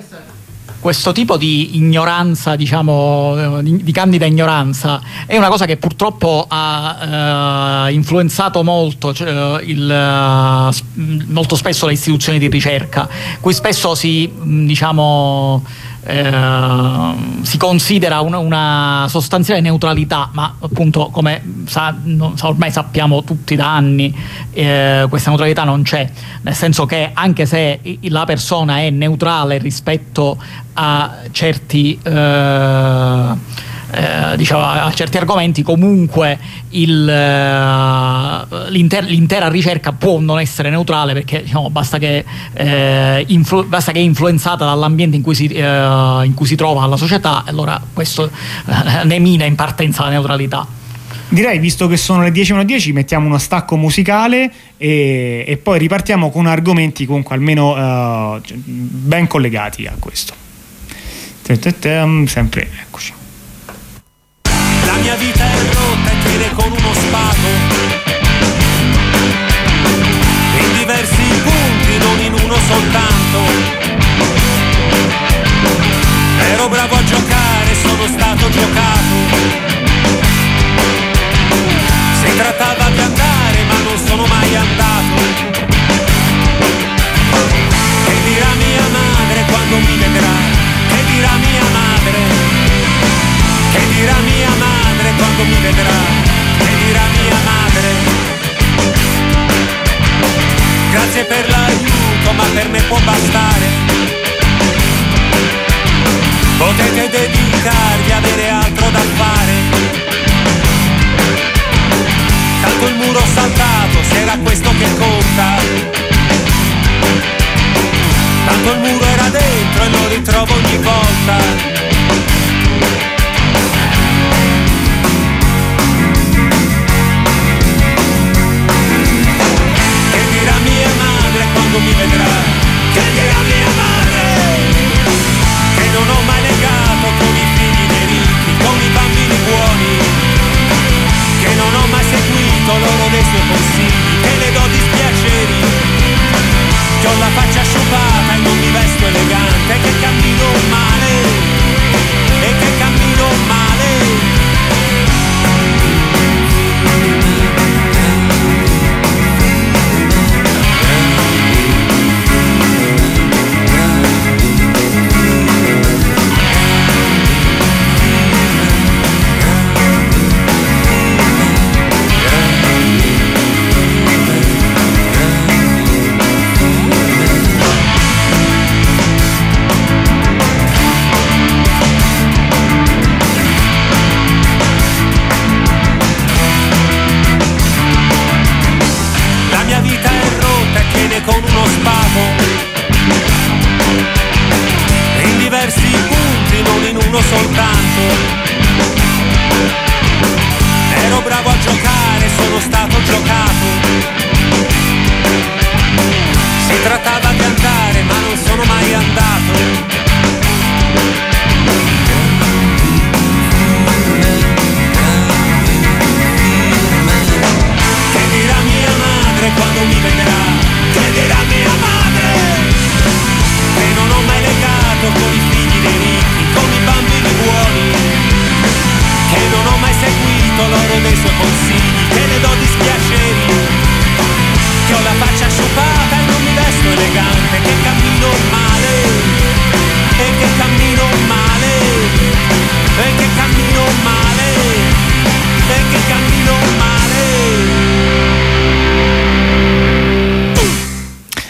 Questo tipo di ignoranza, diciamo, di, di candida ignoranza, è una cosa che purtroppo ha eh, influenzato molto, cioè, il, molto spesso le istituzioni di ricerca, cui spesso si, diciamo, eh, si considera una, una sostanziale neutralità, ma appunto come sa, non, ormai sappiamo tutti da anni, eh, questa neutralità non c'è, nel senso che anche se la persona è neutrale rispetto a certi eh, eh, diciamo a certi argomenti, comunque il, eh, l'inter- l'intera ricerca può non essere neutrale, perché diciamo, basta che eh, influ- basta che è influenzata dall'ambiente in cui si, eh, in cui si trova la società, allora questo eh, ne mina in partenza la neutralità. Direi, visto che sono le dieci meno dieci, mettiamo uno stacco musicale e, e poi ripartiamo con argomenti comunque almeno uh, ben collegati a questo. Sempre, eccoci. La mia vita è rotta e tiene con uno spago, in diversi punti, non in uno soltanto. Ero bravo a giocare, sono stato giocato. Si trattava di andare, ma non sono mai andato. Che dirà mia madre quando mi vedrà? Che dirà mia madre? Che dirà mia madre quando mi vedrà? Che dirà mia madre? Grazie per l'aiuto, ma per me può bastare. Potete dedicarvi a avere altro da fare. Tanto il muro saltato, se era questo che conta. Tanto il muro era dentro e lo ritrovo ogni volta. Che dirà mia madre quando mi vedrà? Che dirà mia madre? Che non ho mai negato con i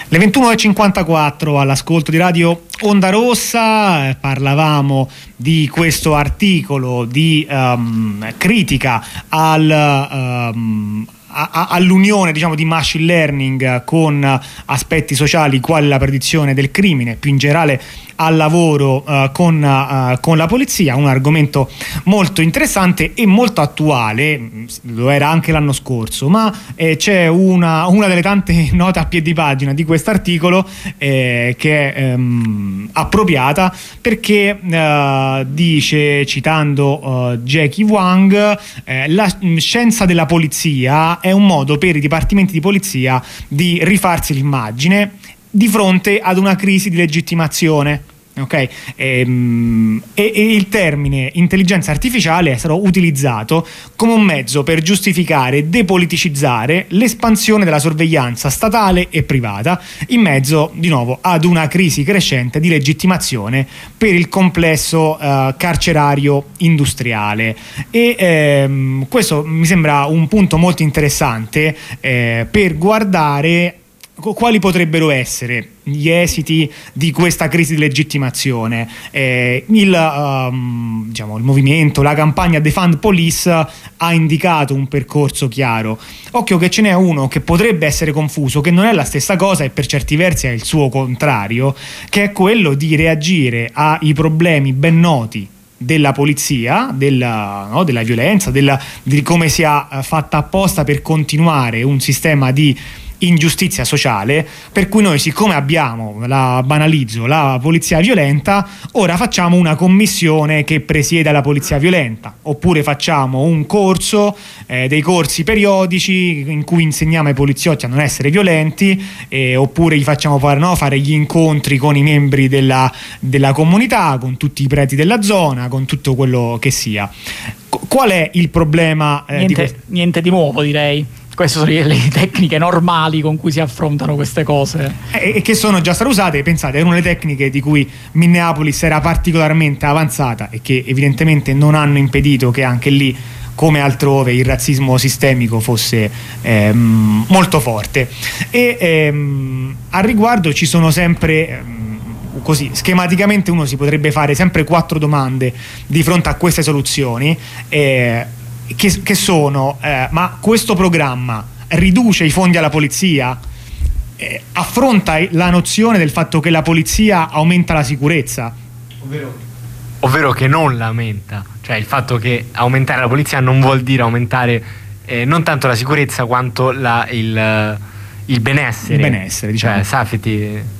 Le ventuno e cinquantaquattro all'ascolto di Radio Onda Rossa, eh, parlavamo di questo articolo di um, critica al, um, a, a, all'unione, diciamo, di machine learning con aspetti sociali quali la predizione del crimine, più in generale al lavoro uh, con, uh, con la polizia, un argomento molto interessante e molto attuale, lo era anche l'anno scorso, ma eh, c'è una, una delle tante note a piedi pagina di quest'articolo eh, che è ehm, appropriata, perché uh, dice, citando uh, Jackie Wang, eh, la scienza della polizia è un modo per i dipartimenti di polizia di rifarsi l'immagine di fronte ad una crisi di legittimazione. Ok, ehm, e, e il termine intelligenza artificiale è stato utilizzato come un mezzo per giustificare e depoliticizzare l'espansione della sorveglianza statale e privata in mezzo, di nuovo, ad una crisi crescente di legittimazione per il complesso eh, carcerario industriale. E ehm, questo mi sembra un punto molto interessante eh, per guardare quali potrebbero essere gli esiti di questa crisi di legittimazione. Eh, il, um, diciamo, il movimento, la campagna Defund Police ha indicato un percorso chiaro. Occhio che ce n'è uno che potrebbe essere confuso, che non è la stessa cosa e per certi versi è il suo contrario, che è quello di reagire ai problemi ben noti della polizia, della, no, della violenza, della, di come sia fatta apposta per continuare un sistema di ingiustizia sociale, per cui noi, siccome abbiamo, la banalizzo, la polizia violenta, ora facciamo una commissione che presieda la polizia violenta, oppure facciamo un corso, eh, dei corsi periodici in cui insegniamo ai poliziotti a non essere violenti, eh, oppure gli facciamo fare, no, fare gli incontri con i membri della, della comunità, con tutti i preti della zona, con tutto quello che sia. Qual è il problema? Eh, niente, di questo? niente di nuovo, direi. Queste sono le tecniche normali con cui si affrontano queste cose. E, e che sono già state usate. Pensate, erano le tecniche di cui Minneapolis era particolarmente avanzata e che evidentemente non hanno impedito che anche lì, come altrove, il razzismo sistemico fosse ehm, molto forte. E ehm, al riguardo ci sono sempre... Ehm, così schematicamente uno si potrebbe fare sempre quattro domande di fronte a queste soluzioni, eh, che, che sono eh, ma questo programma riduce i fondi alla polizia? Eh, affronta la nozione del fatto che la polizia aumenta la sicurezza? Ovvero, ovvero che non la aumenta, cioè il fatto che aumentare la polizia non vuol dire aumentare eh, non tanto la sicurezza quanto la, il, il benessere. Il benessere, diciamo. Cioè, safety.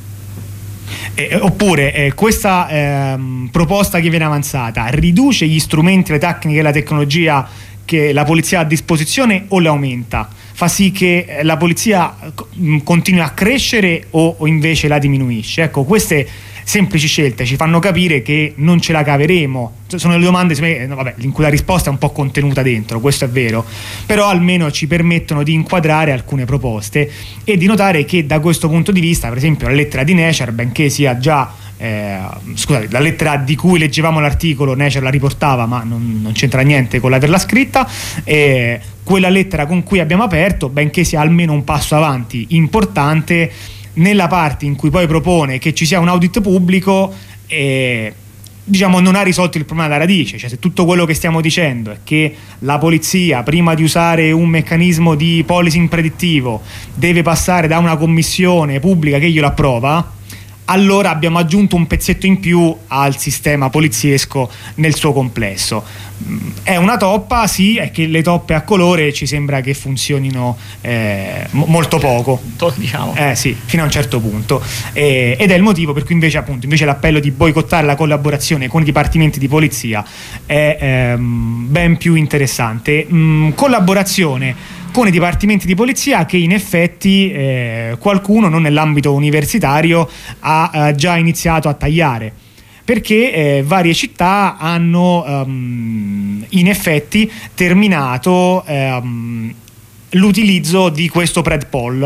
Eh, oppure eh, questa ehm, proposta che viene avanzata riduce gli strumenti, le tecniche e la tecnologia che la polizia ha a disposizione o le aumenta? Fa sì che la polizia continui a crescere o, o invece la diminuisce? Ecco, queste semplici scelte ci fanno capire che non ce la caveremo. Sono le domande, no, vabbè, in cui la risposta è un po' contenuta dentro, questo è vero, però almeno ci permettono di inquadrare alcune proposte e di notare che da questo punto di vista, per esempio, la lettera di Nesher, benché sia già eh, scusate, la lettera di cui leggevamo l'articolo, Nesher la riportava, ma non, non c'entra niente con l'averla scritta, eh, quella lettera con cui abbiamo aperto, benché sia almeno un passo avanti importante nella parte in cui poi propone che ci sia un audit pubblico, eh, diciamo non ha risolto il problema alla radice. Cioè, se tutto quello che stiamo dicendo è che la polizia, prima di usare un meccanismo di policing predittivo, deve passare da una commissione pubblica che glielo approva, allora abbiamo aggiunto un pezzetto in più al sistema poliziesco nel suo complesso. È una toppa, sì, è che le toppe a colore ci sembra che funzionino eh, m- molto poco, diciamo. Eh sì, fino a un certo punto, eh, ed è il motivo per cui invece appunto invece l'appello di boicottare la collaborazione con i dipartimenti di polizia è ehm, ben più interessante. Mm, collaborazione con i dipartimenti di polizia che in effetti eh, qualcuno, non nell'ambito universitario, ha eh, già iniziato a tagliare, perché eh, varie città hanno um, in effetti terminato um, l'utilizzo di questo predpoll.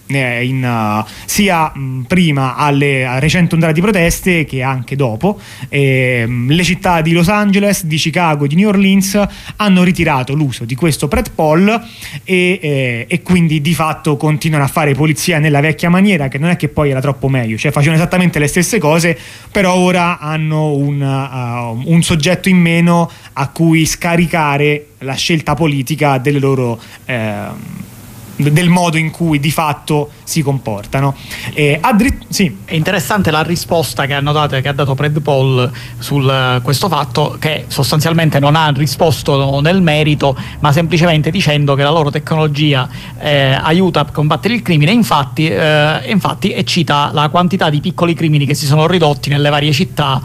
eh, in, uh, sia mh, prima alle a recenti ondate di proteste che anche dopo. E, mh, le città di Los Angeles, di Chicago e di New Orleans hanno ritirato l'uso di questo Pred Pol e, eh, e quindi di fatto continuano a fare polizia nella vecchia maniera, che non è che poi era troppo meglio, cioè facevano esattamente le stesse cose, però ora hanno un, uh, un soggetto in meno a cui scaricare la scelta politica delle loro eh, del modo in cui di fatto si comportano. E addritt- sì. È interessante la risposta che hanno dato, che ha dato Pred Pol su uh, questo fatto, che sostanzialmente non ha risposto nel merito, ma semplicemente dicendo che la loro tecnologia eh, aiuta a combattere il crimine. Infatti, eh, infatti e cita la quantità di piccoli crimini che si sono ridotti nelle varie città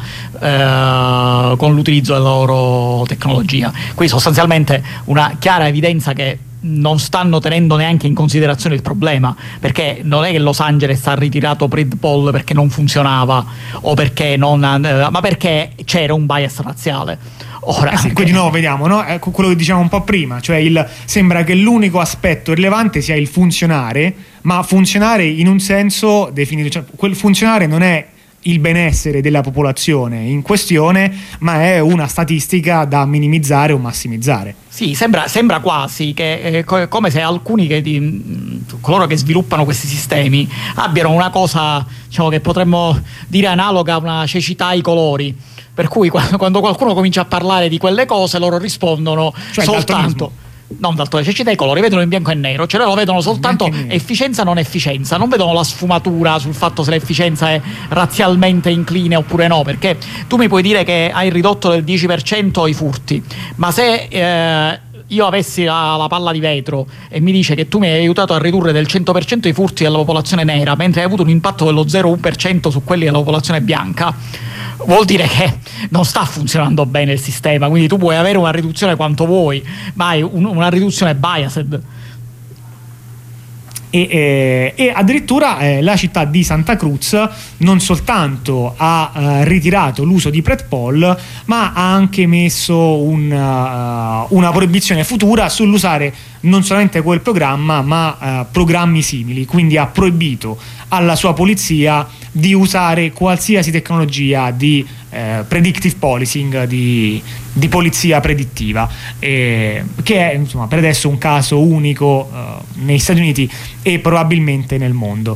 eh, con l'utilizzo della loro tecnologia. Qui sostanzialmente una chiara evidenza che non stanno tenendo neanche in considerazione il problema, perché non è che Los Angeles ha ritirato Pred Pol perché non funzionava o perché non, eh, ma perché c'era un bias razziale. Ora, eh sì, anche... qui di nuovo vediamo, no? È quello che dicevamo un po' prima, cioè il, sembra che l'unico aspetto rilevante sia il funzionare, ma funzionare in un senso definito, cioè quel funzionare non è il benessere della popolazione in questione, ma è una statistica da minimizzare o massimizzare. Sì, sembra, sembra quasi che eh, co- come se alcuni che di, mh, coloro che sviluppano questi sistemi abbiano una cosa, diciamo, che potremmo dire analoga a una cecità ai colori, per cui quando, quando qualcuno comincia a parlare di quelle cose loro rispondono Cioè, soltanto non daltonismo, cecità ai colori, vedono in bianco e nero, cioè loro vedono soltanto efficienza non efficienza, non vedono la sfumatura sul fatto se l'efficienza è razzialmente incline oppure no, perché tu mi puoi dire che hai ridotto del dieci per cento i furti, ma se eh, io avessi la, la palla di vetro e mi dice che tu mi hai aiutato a ridurre del cento per cento i furti della popolazione nera, mentre hai avuto un impatto dello zero virgola uno per cento su quelli della popolazione bianca, vuol dire che non sta funzionando bene il sistema. Quindi tu puoi avere una riduzione quanto vuoi, ma hai un, una riduzione biased. E, eh, e addirittura eh, la città di Santa Cruz non soltanto ha eh, ritirato l'uso di Pred Pol, ma ha anche messo un, uh, una proibizione futura sull'usare non solamente quel programma, ma uh, programmi simili. Quindi ha proibito alla sua polizia di usare qualsiasi tecnologia di eh, predictive policing, di, di polizia predittiva, eh, che è insomma per adesso un caso unico eh, negli Stati Uniti e probabilmente nel mondo.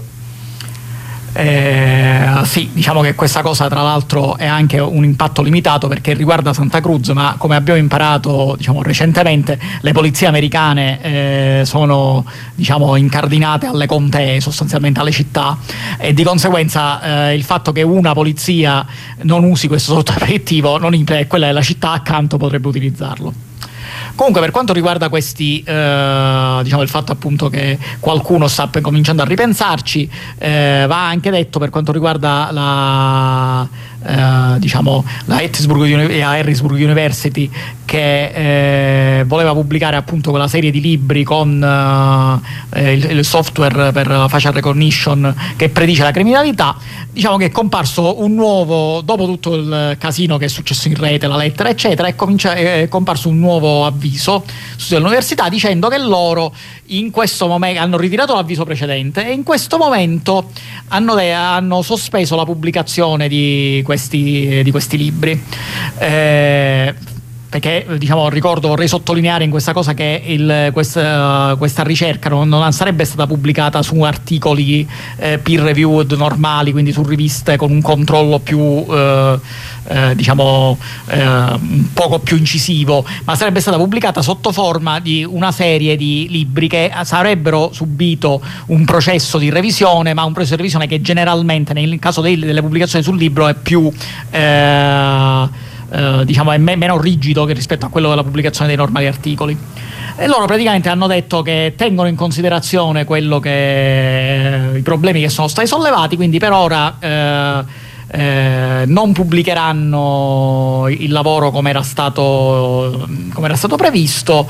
Eh, sì, diciamo che questa cosa tra l'altro è anche un impatto limitato perché riguarda Santa Cruz, ma come abbiamo imparato, diciamo, recentemente, le polizie americane eh, sono, diciamo, incardinate alle contee, sostanzialmente alle città, e di conseguenza eh, il fatto che una polizia non usi questo software predittivo non implica che quella della città accanto potrebbe utilizzarlo. Comunque, per quanto riguarda questi, eh, diciamo, il fatto appunto che qualcuno sta cominciando a ripensarci, eh, va anche detto per quanto riguarda la, eh, diciamo, la Hattiesburg e la Harrisburg University, che eh, voleva pubblicare appunto quella serie di libri con eh, il, il software per la facial recognition che predice la criminalità. Diciamo che è comparso un nuovo, dopo tutto il casino che è successo in rete, la lettera eccetera, è, comincia, è comparso un nuovo avviso sull'università dicendo che loro in questo momento hanno ritirato l'avviso precedente e in questo momento hanno, hanno sospeso la pubblicazione di questi, di questi libri. Eh, perché, diciamo, ricordo, vorrei sottolineare in questa cosa che il, questa, questa ricerca non, non sarebbe stata pubblicata su articoli eh, peer reviewed normali, quindi su riviste con un controllo più eh, eh, diciamo eh, un poco più incisivo, ma sarebbe stata pubblicata sotto forma di una serie di libri che sarebbero subito un processo di revisione, ma un processo di revisione che generalmente nel caso dei, delle pubblicazioni sul libro è più eh, Uh, diciamo è me- meno rigido che rispetto a quello della pubblicazione dei normali articoli. E loro praticamente hanno detto che tengono in considerazione quello che eh, i problemi che sono stati sollevati, quindi per ora eh, eh, non pubblicheranno il lavoro come era stato come era stato previsto,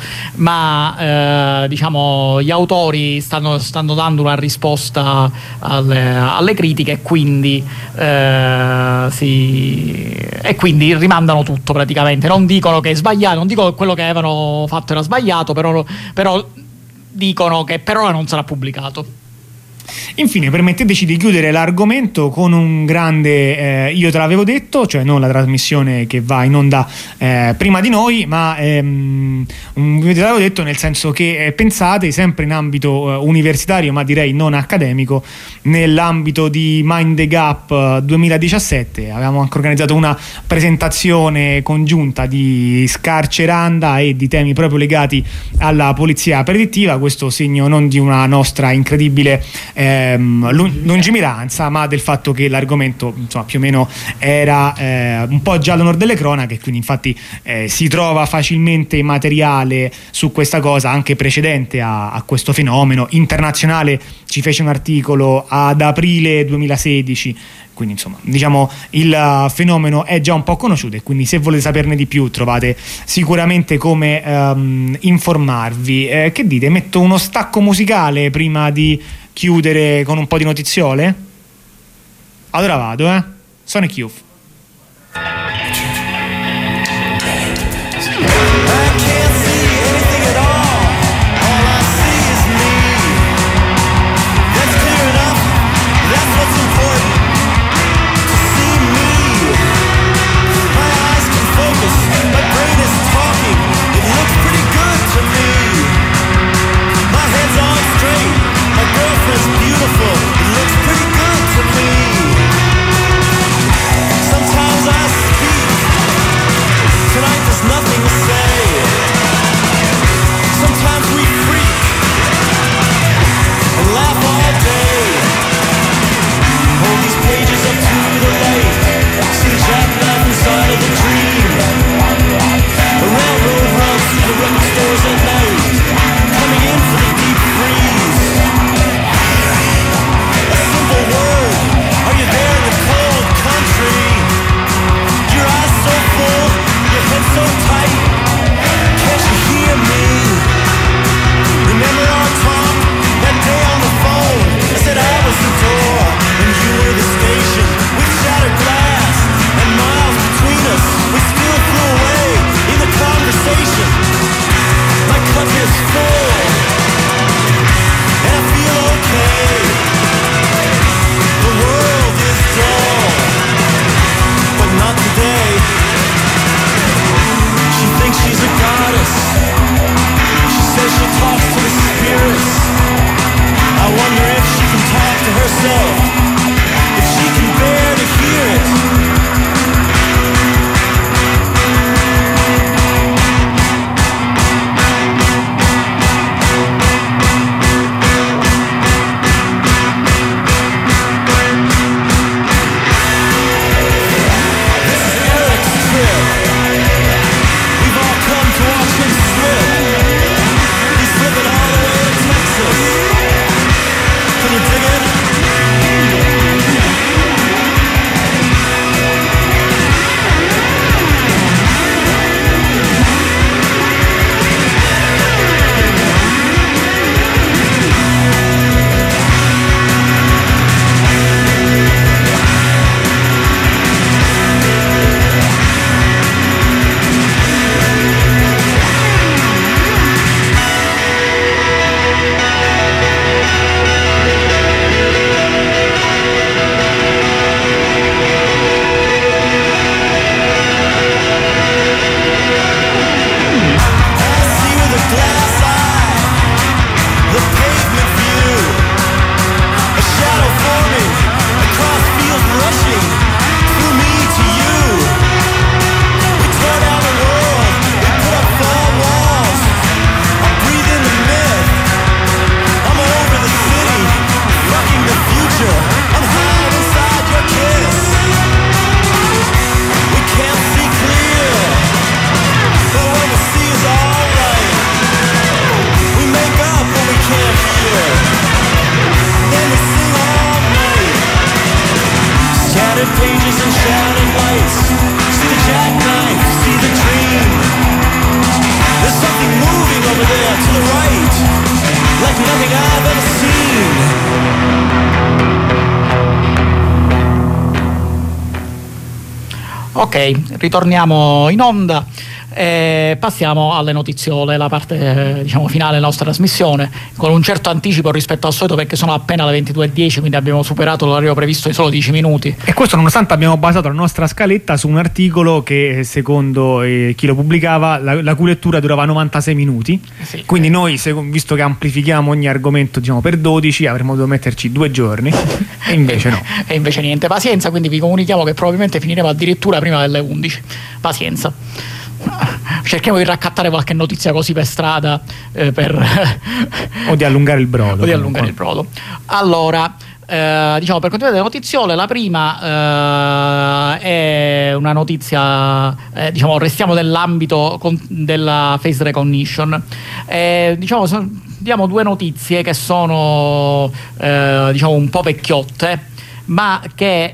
ma eh, diciamo gli autori stanno, stanno dando una risposta alle, alle critiche e quindi eh, si, e quindi rimandano tutto praticamente, non dicono che è sbagliato, non dicono che quello che avevano fatto era sbagliato, però, però dicono che per ora non sarà pubblicato. Infine, permetteteci di chiudere l'argomento con un grande eh, io te l'avevo detto, cioè non la trasmissione che va in onda eh, prima di noi, ma ehm, un io te l'avevo detto nel senso che eh, pensate sempre in ambito eh, universitario, ma direi non accademico, nell'ambito di Mind the Gap duemiladiciassette avevamo anche organizzato una presentazione congiunta di scarceranda e di temi proprio legati alla polizia predittiva, questo segno non di una nostra incredibile eh, lungimiranza, ma del fatto che l'argomento insomma più o meno era eh, un po' già all'onor delle cronache, quindi infatti eh, si trova facilmente materiale su questa cosa anche precedente a, a questo fenomeno. Internazionale ci fece un articolo ad aprile duemilasedici, quindi insomma diciamo il fenomeno è già un po' conosciuto e quindi se volete saperne di più trovate sicuramente come um, informarvi. Eh, che dite? Metto uno stacco musicale prima di chiudere con un po' di notiziole? Allora vado, eh? Sonic Youth. Ok, ritorniamo in onda. E passiamo alle notiziole, la parte eh, diciamo finale della nostra trasmissione, con un certo anticipo rispetto al solito perché sono appena le ventidue e dieci, quindi abbiamo superato l'orario previsto di solo dieci minuti. E questo nonostante abbiamo basato la nostra scaletta su un articolo che secondo eh, chi lo pubblicava la, la cui lettura durava novantasei minuti, Sì. quindi noi se- visto che amplifichiamo ogni argomento diciamo per dodici avremmo dovuto metterci due giorni e invece no. E invece niente, pazienza, quindi vi comunichiamo che probabilmente finiremo addirittura prima delle undici. Pazienza. Cerchiamo di raccattare qualche notizia così per strada eh, per O di allungare il brodo. o di allungare il brodo. Allora, eh, diciamo per continuare le notiziole, la prima eh, è una notizia, eh, diciamo restiamo nell'ambito con- della face recognition. Eh, diciamo so- diamo due notizie che sono eh, diciamo un po' vecchiotte, ma che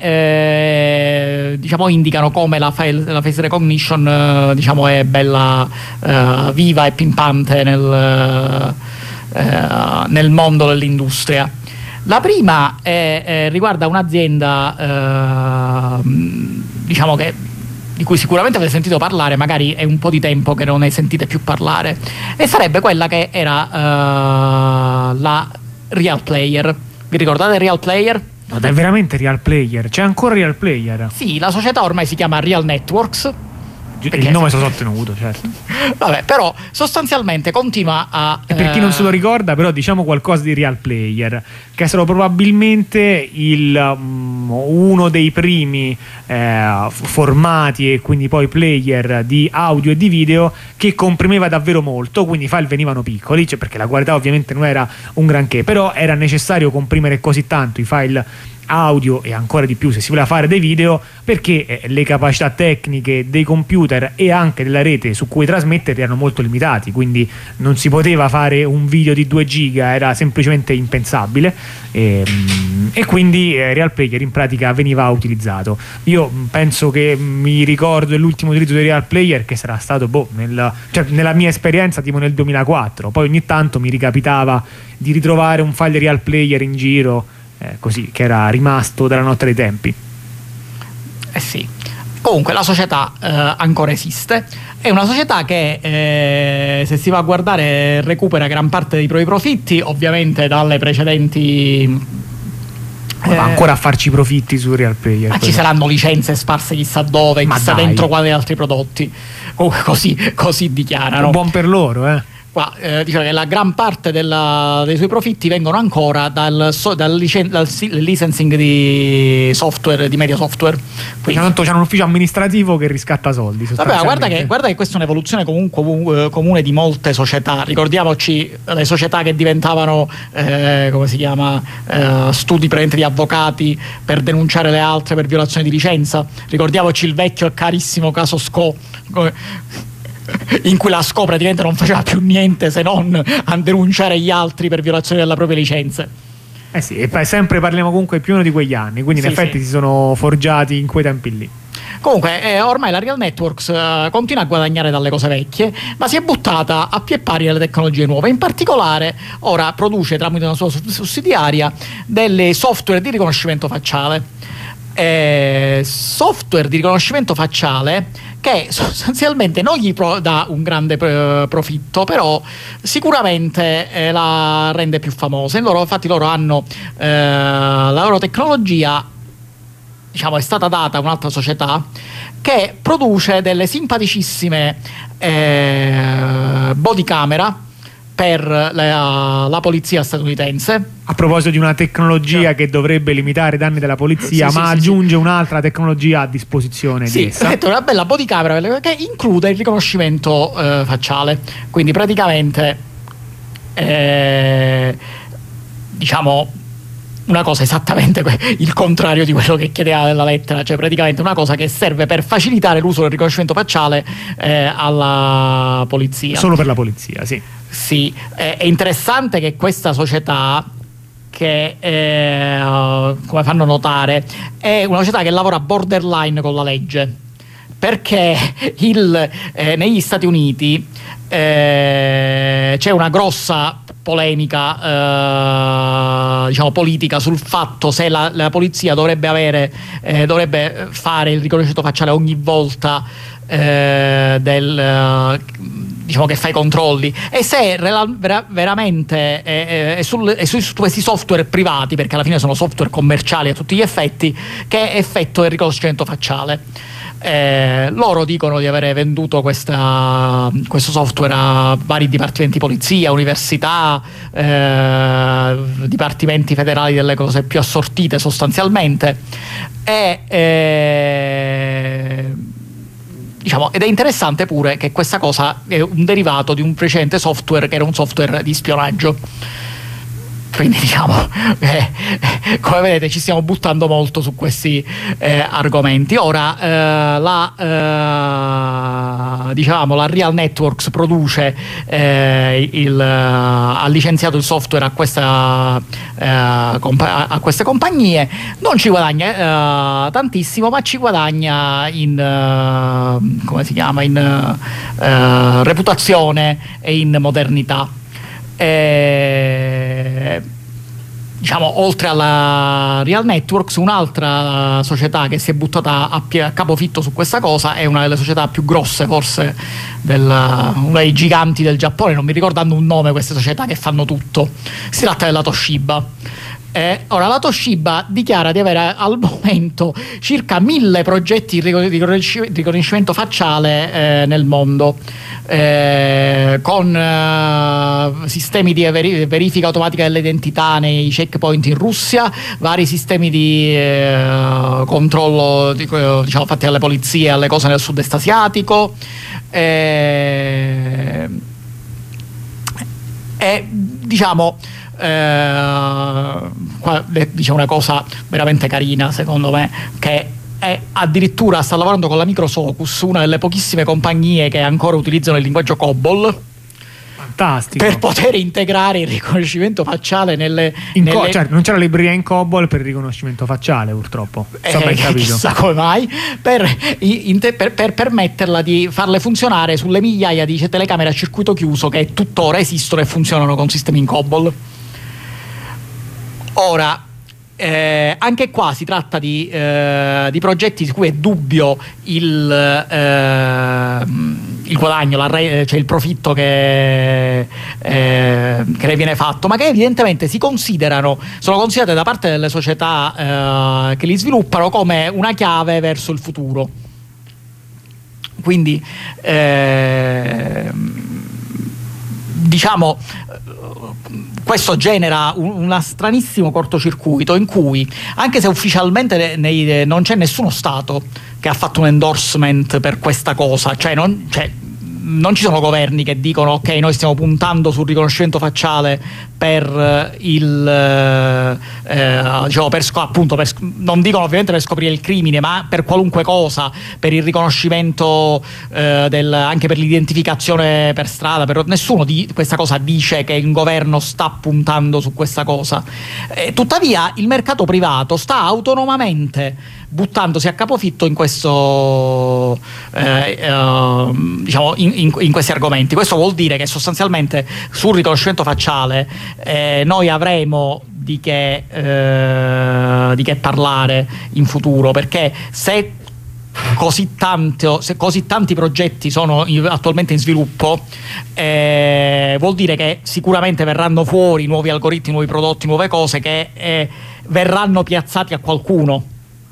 eh, diciamo indicano come la, file, la face recognition eh, diciamo è bella eh, viva e pimpante nel, eh, nel mondo dell'industria. La prima è, è, riguarda un'azienda eh, diciamo che di cui sicuramente avete sentito parlare, magari è un po' di tempo che non ne sentite più parlare, e sarebbe quella che era eh, la Real Player. Vi ricordate Real Player? No, è veramente Real Player, c'è ancora Real Player. Sì, la società ormai si chiama Real Networks. Perché- Il nome sono sottenuto, certo. Vabbè, però sostanzialmente continua a... E per chi non se lo eh, ricorda, però diciamo qualcosa di Real Player, che sono probabilmente il, um, uno dei primi eh, formati e quindi poi player di audio e di video che comprimeva davvero molto, quindi i file venivano piccoli, cioè perché la qualità ovviamente non era un granché, però era necessario comprimere così tanto i file audio e ancora di più se si voleva fare dei video, perché eh, le capacità tecniche dei computer e anche della rete su cui trasmettere erano molto limitati, quindi non si poteva fare un video di due giga, era semplicemente impensabile, e, mm, e quindi eh, Real Player in pratica veniva utilizzato. Io mm, penso che mi ricordo dell'ultimo utilizzo di Real Player che sarà stato boh, nel, cioè, nella mia esperienza tipo nel duemilaquattro, poi ogni tanto mi ricapitava di ritrovare un file Real Player in giro, Eh, così, che era rimasto dalla notte dei tempi. Eh sì. Comunque la società eh, ancora esiste, è una società che eh, se si va a guardare recupera gran parte dei propri profitti, ovviamente dalle precedenti... Ma va ancora a farci profitti su Real Player. Ma ci saranno licenze sparse chissà dove, Ma chissà dai. dentro quali altri prodotti. Oh, così, così dichiarano. Buon per loro, eh. Qua eh, diciamo che la gran parte della, dei suoi profitti vengono ancora dal, so, dal, licen- dal si- licensing di software, di media software. Quindi, Tanto c'è un ufficio amministrativo che riscatta soldi. vabbè, guarda sostanzialmente. che, guarda che questa è un'evoluzione comunque eh, comune di molte società. Ricordiamoci le società che diventavano eh, come si chiama eh, studi praticamente di avvocati per denunciare le altre per violazione di licenza. Ricordiamoci il vecchio e carissimo caso Sco, in cui la Sco praticamente non faceva più niente se non a denunciare gli altri per violazione della propria licenza. Eh sì, e poi sempre parliamo comunque più o meno di quegli anni, quindi in Sì, effetti sì. si sono forgiati in quei tempi lì. Comunque eh, ormai la Real Networks eh, continua a guadagnare dalle cose vecchie, ma si è buttata a piè pari nelle tecnologie nuove. In particolare ora produce tramite una sua sus- sussidiaria delle software di riconoscimento facciale. Eh, software di riconoscimento facciale che sostanzialmente non gli pro- dà un grande eh, profitto, però sicuramente eh, la rende più famosa. E loro, infatti loro hanno eh, la loro tecnologia, diciamo, è stata data a un'altra società che produce delle simpaticissime eh, body camera per la, la polizia statunitense. A proposito di una tecnologia che dovrebbe limitare i danni della polizia, Sì, ma sì, sì, aggiunge un'altra tecnologia a disposizione Sì, di essa. ho detto una bella body camera che include il riconoscimento eh, facciale, quindi praticamente eh, diciamo una cosa esattamente que- il contrario di quello che chiedeva nella lettera, cioè praticamente una cosa che serve per facilitare l'uso del riconoscimento facciale eh, alla polizia. Solo per la polizia, sì. Sì, è è interessante che questa società, che eh, come fanno notare è una società che lavora borderline con la legge, perché il, eh, negli Stati Uniti eh, c'è una grossa polemica eh, diciamo politica sul fatto se la, la polizia dovrebbe avere eh, dovrebbe fare il riconoscimento facciale ogni volta eh, del eh, diciamo che fa i controlli, e se real, vera, veramente è, è, sul, è su, su questi software privati, perché alla fine sono software commerciali a tutti gli effetti, che effettua il riconoscimento facciale. Eh, loro dicono di avere venduto questa, questo software a vari dipartimenti di polizia, università, eh, dipartimenti federali delle cose più assortite sostanzialmente, e eh, diciamo, ed è interessante pure che questa cosa è un derivato di un precedente software che era un software di spionaggio. Quindi diciamo, eh, come vedete ci stiamo buttando molto su questi eh, argomenti. Ora eh, la eh, diciamo la Real Networks produce eh, il, ha licenziato il software a questa eh, compa- a queste compagnie, non ci guadagna eh, tantissimo, ma ci guadagna in eh, come si chiama in eh, reputazione e in modernità. Eh, diciamo, oltre alla Real Networks, un'altra società che si è buttata a, pie- a capofitto su questa cosa è una delle società più grosse, forse del, uno dei giganti del Giappone, non mi ricordando un nome, queste società che fanno tutto. Si tratta della Toshiba. Eh, ora la Toshiba dichiara di avere al momento circa mille progetti di riconoscimento facciale eh, nel mondo, eh, con eh, sistemi di veri- verifica automatica dell'identità nei checkpoint in Russia, vari sistemi di eh, controllo di, diciamo, fatti alle polizie, alle cose nel sud-est asiatico, eh, e diciamo Eh, qua dice una cosa veramente carina secondo me, che è addirittura sta lavorando con la Microsocus, una delle pochissime compagnie che ancora utilizzano il linguaggio COBOL. Fantastico. Per poter integrare il riconoscimento facciale nelle, in nelle... co- cioè, non c'è la libreria in COBOL per il riconoscimento facciale, purtroppo. So eh, ben capito. Chissà come mai, per, in, per, per permetterla di farle funzionare sulle migliaia di telecamere a circuito chiuso che tuttora esistono e funzionano con sistemi in COBOL. Ora, eh, anche qua si tratta di, eh, di progetti su cui è dubbio il, eh, il guadagno, la re, cioè il profitto che, eh, che ne viene fatto, ma che evidentemente si considerano, sono considerate da parte delle società eh, che li sviluppano come una chiave verso il futuro. Quindi, eh, diciamo, questo genera un, un stranissimo cortocircuito in cui, anche se ufficialmente nei, non c'è nessuno Stato che ha fatto un endorsement per questa cosa, cioè non, cioè non ci sono governi che dicono ok, noi stiamo puntando sul riconoscimento facciale per il eh, diciamo per appunto per, non dicono ovviamente per scoprire il crimine, ma per qualunque cosa, per il riconoscimento eh, del, anche per l'identificazione per strada, per, nessuno di questa cosa dice che il governo sta puntando su questa cosa. Eh, tuttavia il mercato privato sta autonomamente buttandosi a capofitto in questo eh, eh, diciamo in, in, in questi argomenti. Questo vuol dire che sostanzialmente sul riconoscimento facciale eh, noi avremo di che, eh, di che parlare in futuro, perché se così tanto, se così tanti progetti sono in, attualmente in sviluppo, eh, vuol dire che sicuramente verranno fuori nuovi algoritmi, nuovi prodotti, nuove cose che eh, verranno piazzati a qualcuno.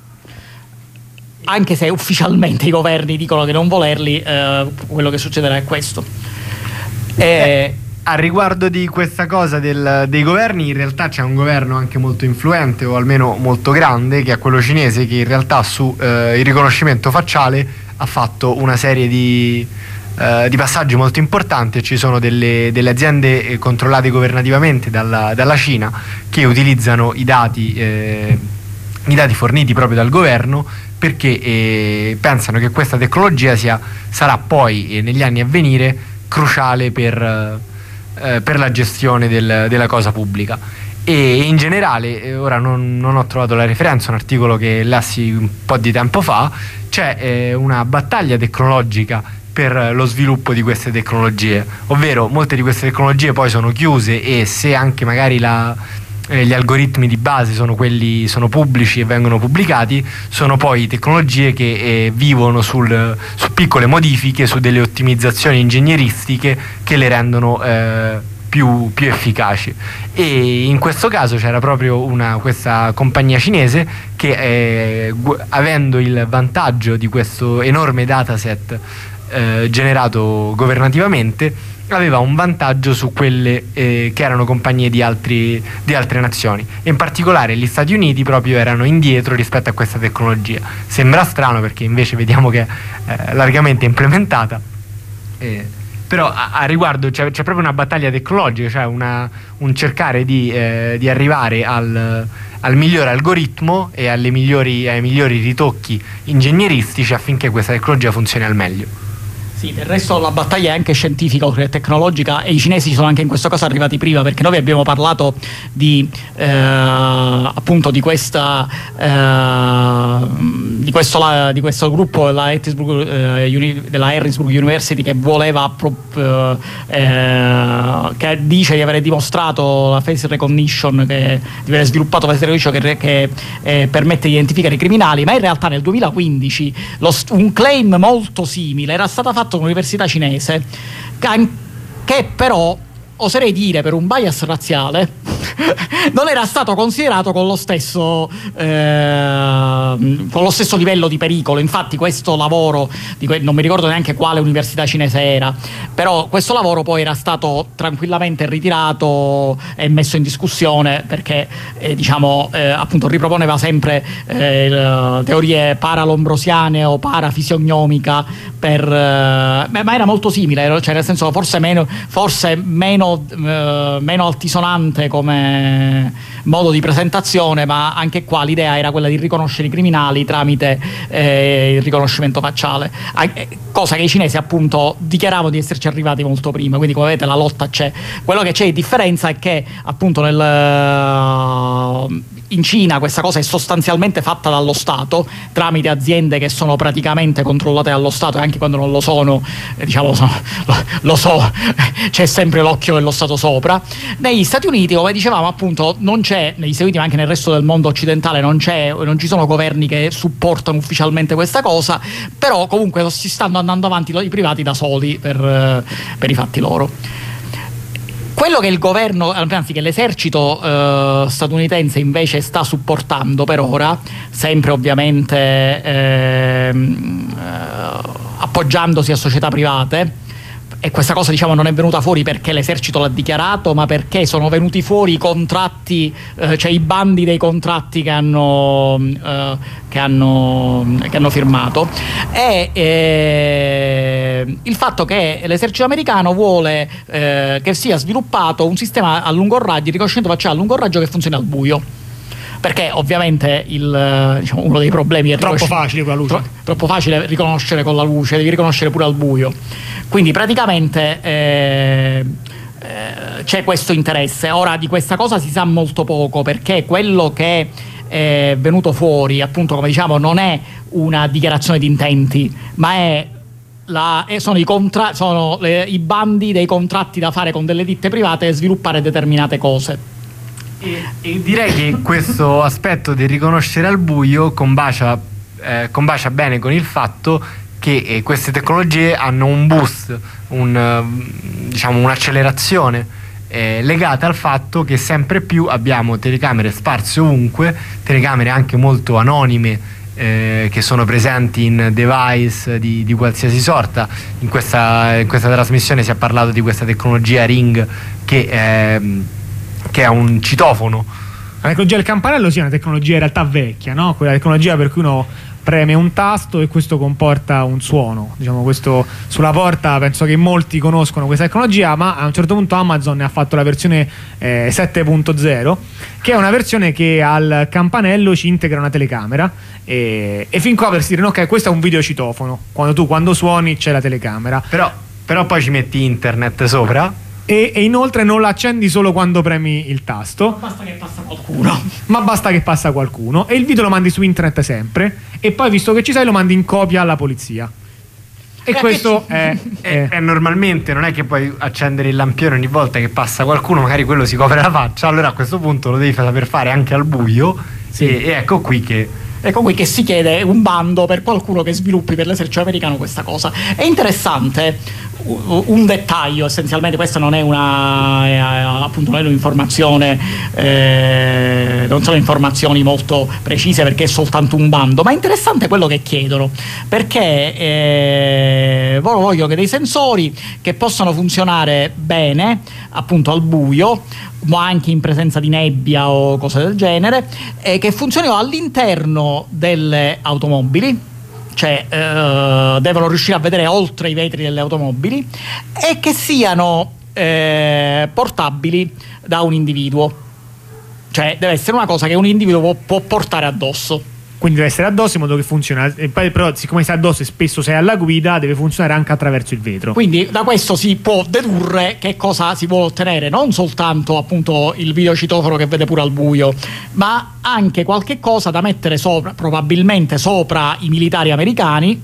Anche se ufficialmente i governi dicono di non volerli, eh, quello che succederà è questo. E eh, a riguardo di questa cosa del, dei governi, in realtà c'è un governo anche molto influente, o almeno molto grande, che è quello cinese, che in realtà su eh, il riconoscimento facciale ha fatto una serie di, eh, di passaggi molto importanti. Ci sono delle, delle aziende controllate governativamente dalla, dalla Cina che utilizzano i dati, eh, i dati forniti proprio dal governo, perché eh, pensano che questa tecnologia sia, sarà poi eh, negli anni a venire cruciale per, eh, per la gestione del, della cosa pubblica. E in generale, eh, ora non, non ho trovato la referenza, un articolo che lessi un po' di tempo fa, c'è eh, una battaglia tecnologica per lo sviluppo di queste tecnologie, ovvero molte di queste tecnologie poi sono chiuse, e se anche magari la eh, gli algoritmi di base sono quelli, sono pubblici e vengono pubblicati, sono poi tecnologie che eh, vivono sul, su piccole modifiche, su delle ottimizzazioni ingegneristiche che le rendono eh, più, più efficaci. E in questo caso c'era proprio una, questa compagnia cinese che eh, gu- avendo il vantaggio di questo enorme dataset eh, generato governativamente, aveva un vantaggio su quelle eh, che erano compagnie di, altri, di altre nazioni, e in particolare gli Stati Uniti proprio erano indietro rispetto a questa tecnologia. Sembra strano perché invece vediamo che è eh, largamente implementata, eh, però a, a riguardo c'è, c'è proprio una battaglia tecnologica, cioè una, un cercare di, eh, di arrivare al, al migliore algoritmo e alle migliori, ai migliori ritocchi ingegneristici affinché questa tecnologia funzioni al meglio. Sì, del resto la battaglia è anche scientifica oltre che tecnologica, e i cinesi sono anche in questo caso arrivati prima, perché noi abbiamo parlato di eh, appunto di questa eh, di, questo, la, di questo gruppo della Harrisburg, eh, uni, della Harrisburg University che voleva eh, eh, che dice di aver dimostrato la face recognition, che, di aver sviluppato face recognition che, che eh, permette di identificare i criminali, ma in realtà nel duemilaquindici lo, un claim molto simile era stato fatto un'università cinese che però, oserei dire, per un bias razziale non era stato considerato con lo stesso eh, con lo stesso livello di pericolo. Infatti questo lavoro di que- non mi ricordo neanche quale università cinese era, però questo lavoro poi era stato tranquillamente ritirato e messo in discussione perché eh, diciamo eh, appunto riproponeva sempre eh, teorie paralombrosiane o parafisiognomica per eh, ma era molto simile, cioè nel senso forse meno forse meno eh, meno altisonante come modo di presentazione, ma anche qua l'idea era quella di riconoscere i criminali tramite eh, il riconoscimento facciale, cosa che i cinesi appunto dichiaravano di esserci arrivati molto prima. Quindi come vedete la lotta c'è. Quello che c'è di differenza è che appunto nel in Cina questa cosa è sostanzialmente fatta dallo Stato tramite aziende che sono praticamente controllate dallo Stato, e anche quando non lo sono, eh, diciamo sono, lo, lo so, c'è sempre l'occhio dello Stato sopra. Negli Stati Uniti, come dicevamo appunto, non c'è, negli Stati Uniti ma anche nel resto del mondo occidentale non c'è, non ci sono governi che supportano ufficialmente questa cosa, però comunque si stanno andando avanti i privati da soli per, per i fatti loro. Quello che il governo, anzi che l'esercito eh, statunitense invece sta supportando per ora, sempre ovviamente eh, eh, appoggiandosi a società private, e questa cosa diciamo non è venuta fuori perché l'esercito l'ha dichiarato, ma perché sono venuti fuori i contratti, eh, cioè i bandi dei contratti che hanno, eh, che hanno, che hanno firmato, e eh, il fatto che l'esercito americano vuole eh, che sia sviluppato un sistema a lungo raggio, di riconoscimento facciale a lungo raggio che funzioni al buio. Perché ovviamente il, diciamo, uno dei problemi è troppo facile con la luce. Tro- troppo facile riconoscere con la luce, devi riconoscere pure al buio. Quindi praticamente eh, eh, c'è questo interesse. Ora di questa cosa si sa molto poco, perché quello che è venuto fuori, appunto come diciamo, non è una dichiarazione di intenti, ma è La, sono, i, contra- sono le, i bandi dei contratti da fare con delle ditte private e sviluppare determinate cose. E, e direi che questo aspetto del riconoscere al buio combacia, eh, combacia bene con il fatto che eh, queste tecnologie hanno un boost, un, uh, diciamo un'accelerazione eh, legata al fatto che sempre più abbiamo telecamere sparse ovunque, telecamere anche molto anonime, eh, che sono presenti in device di, di qualsiasi sorta. In questa, in questa trasmissione si è parlato di questa tecnologia Ring che eh, che è un citofono. La tecnologia del campanello sì, è una tecnologia in realtà vecchia, no? Quella tecnologia per cui uno preme un tasto e questo comporta un suono, diciamo, questo sulla porta. Penso che molti conoscono questa tecnologia, ma a un certo punto Amazon ne ha fatto la versione eh, sette punto zero, che è una versione che al campanello ci integra una telecamera, e, e fin qua per dire ok, questo è un videocitofono, quando tu quando suoni c'è la telecamera, però, però poi ci metti internet sopra. E, e inoltre non la accendi solo quando premi il tasto, Ma basta che passa qualcuno. ma basta che passa qualcuno, e il video lo mandi su internet sempre, e poi visto che ci sei lo mandi in copia alla polizia. E questo è, E, è- e normalmente non è che puoi accendere il lampione ogni volta che passa qualcuno, magari quello si copre la faccia, allora a questo punto lo devi saper fare anche al buio. Sì. E, e ecco qui che Ecco qui che si chiede un bando per qualcuno che sviluppi per l'esercito americano questa cosa. È interessante u- un dettaglio, essenzialmente questa non è una è, appunto non è un'informazione, eh, non sono informazioni molto precise perché è soltanto un bando, ma è interessante quello che chiedono, perché eh, loro vogliono che dei sensori che possano funzionare bene appunto al buio, ma anche in presenza di nebbia o cose del genere, e che funzionino all'interno delle automobili, cioè eh, devono riuscire a vedere oltre i vetri delle automobili, e che siano eh, portabili da un individuo, cioè deve essere una cosa che un individuo può, può portare addosso. quindi deve essere addosso in modo che funziona. E poi però siccome sei addosso e spesso sei alla guida, deve funzionare anche attraverso il vetro. Quindi da questo si può dedurre che cosa si vuole ottenere, non soltanto appunto il videocitofono che vede pure al buio, ma anche qualche cosa da mettere sopra, probabilmente sopra i militari americani,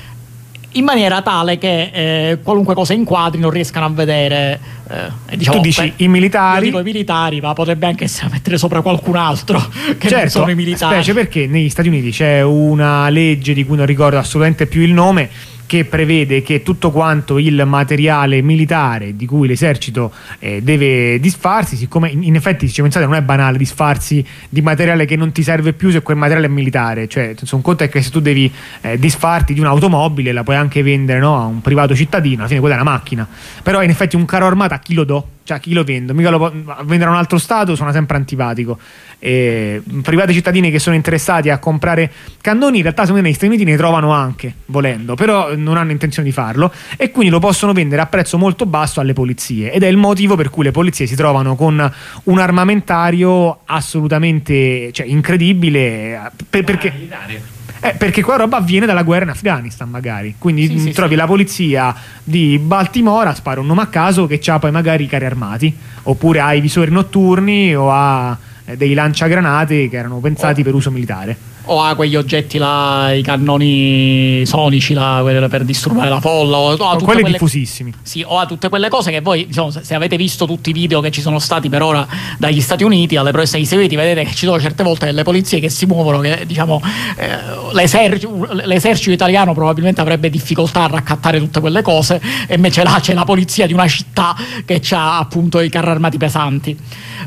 in maniera tale che eh, qualunque cosa inquadri non riescano a vedere. Eh, e diciamo, Tu dici beh, i militari. Io dico i militari, ma potrebbe anche essere mettere sopra qualcun altro che non Certo, sono i militari. specie perché negli Stati Uniti c'è una legge di cui non ricordo assolutamente più il nome, che prevede che tutto quanto il materiale militare di cui l'esercito eh, deve disfarsi, siccome in, in effetti, se ci pensate, non è banale disfarsi di materiale che non ti serve più se quel materiale è militare, cioè un conto è che se tu devi eh, disfarti di un'automobile la puoi anche vendere, no, a un privato cittadino, alla fine quella è una macchina, però in effetti un carro armato a chi lo do? Cioè a chi lo vendo? Mica lo po- vendere a un altro stato suona sempre antipatico. E privati cittadini che sono interessati a comprare cannoni in realtà secondo me negli Stati Uniti ne trovano anche, volendo, però non hanno intenzione di farlo, e quindi lo possono vendere a prezzo molto basso alle polizie, ed è il motivo per cui le polizie si trovano con un armamentario assolutamente, cioè, incredibile, per- perché Eh, perché quella roba avviene dalla guerra in Afghanistan, magari. Quindi Sì, mh, sì, trovi sì. la polizia di Baltimora, spara un nome a caso che ha poi magari i carri armati, oppure ha i visori notturni o ha eh, dei lanciagranate che erano pensati Oh. per uso militare. O ha quegli oggetti là, i cannoni sonici là, quelli per disturbare la folla, o, o ha tutte Quelli quelle- diffusissimi. Sì, o ha tutte quelle cose che voi, diciamo, se se avete visto tutti i video che ci sono stati per ora dagli Stati Uniti alle proteste degli Stati Uniti, vedete che ci sono certe volte delle polizie che si muovono, che diciamo eh, l'esercito, l'esercito italiano probabilmente avrebbe difficoltà a raccattare tutte quelle cose, e invece là c'è la polizia di una città che ha appunto i carri armati pesanti.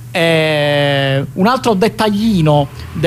Eh, un altro dettaglino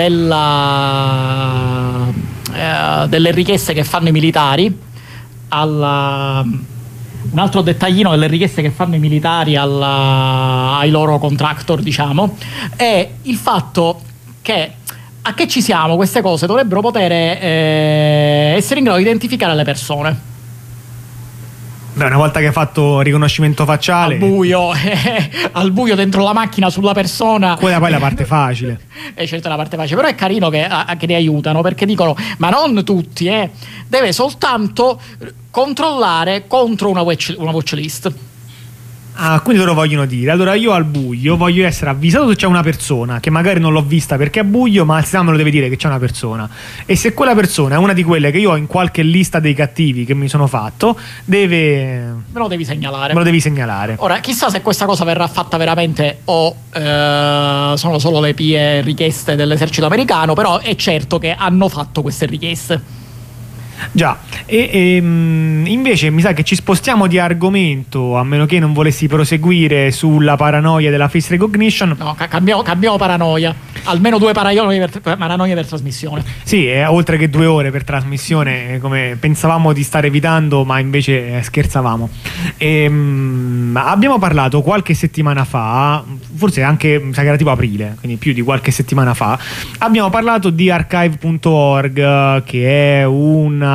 della, eh, delle richieste che fanno i militari alla, un altro dettaglino delle richieste che fanno i militari alla, ai loro contractor, diciamo, è il fatto che a che ci siamo, queste cose dovrebbero poter eh, essere in grado di identificare le persone Beh, una volta che hai fatto riconoscimento facciale, al buio, eh, al buio dentro la macchina sulla persona. quella poi è la parte facile. E certo è la parte facile, però è carino che, a- che li aiutano, perché dicono ma non tutti, eh, deve soltanto controllare contro una watch, una watch list. Ah, quindi loro vogliono dire: allora io al buio voglio essere avvisato se c'è una persona, che magari non l'ho vista perché è buio, ma il sistema me lo deve dire che c'è una persona, e se quella persona è una di quelle che io ho in qualche lista dei cattivi che mi sono fatto, deve Me lo devi segnalare. me lo devi segnalare. Ora, chissà se questa cosa verrà fatta veramente o eh, sono solo le pie richieste dell'esercito americano, però è certo che hanno fatto queste richieste. Già, e, e, mh, invece mi sa che ci spostiamo di argomento, a meno che non volessi proseguire sulla paranoia della face recognition. No, ca- cambiamo, cambiamo paranoia. Almeno due paranoie per, paranoie per trasmissione. Sì, è oltre che due ore per trasmissione, eh, come pensavamo di stare evitando, ma invece eh, scherzavamo. E, mh, abbiamo parlato qualche settimana fa, forse anche, mi sa che era tipo aprile, quindi più di qualche settimana fa, abbiamo parlato di archive punto org, eh, che è una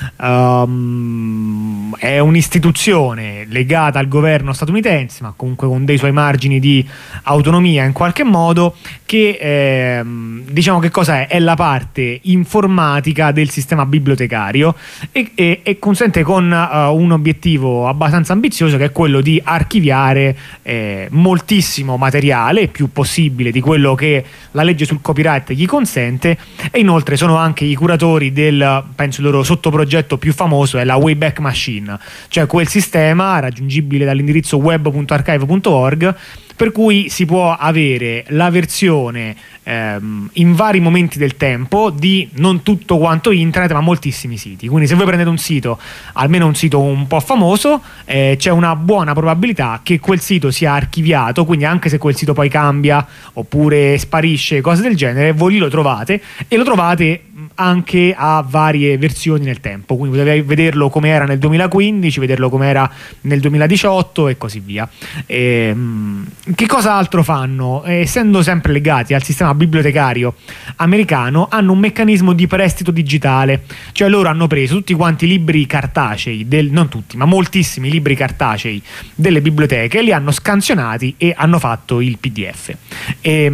um, è un'istituzione legata al governo statunitense, ma comunque con dei suoi margini di autonomia in qualche modo, che ehm, diciamo che cosa è? È la parte informatica del sistema bibliotecario, e, e, e consente, con uh, un obiettivo abbastanza ambizioso, che è quello di archiviare eh, moltissimo materiale, più possibile di quello che la legge sul copyright gli consente, e inoltre sono anche i curatori del, penso il loro sottoprogetto più famoso è la Wayback Machine, cioè quel sistema raggiungibile dall'indirizzo web punto archive punto org, per cui si può avere la versione ehm, in vari momenti del tempo di non tutto quanto internet, ma moltissimi siti. Quindi se voi prendete un sito, almeno un sito un po' famoso, eh, c'è una buona probabilità che quel sito sia archiviato, quindi anche se quel sito poi cambia oppure sparisce, cose del genere, voi lì lo trovate, e lo trovate anche a varie versioni nel tempo, quindi potete vederlo come era nel duemilaquindici, vederlo come era nel duemiladiciotto e così via. E, che cosa altro fanno? Essendo sempre legati al sistema bibliotecario americano, hanno un meccanismo di prestito digitale, cioè loro hanno preso tutti quanti i libri cartacei, del, non tutti, ma moltissimi libri cartacei delle biblioteche, li hanno scansionati e hanno fatto il P D F. E,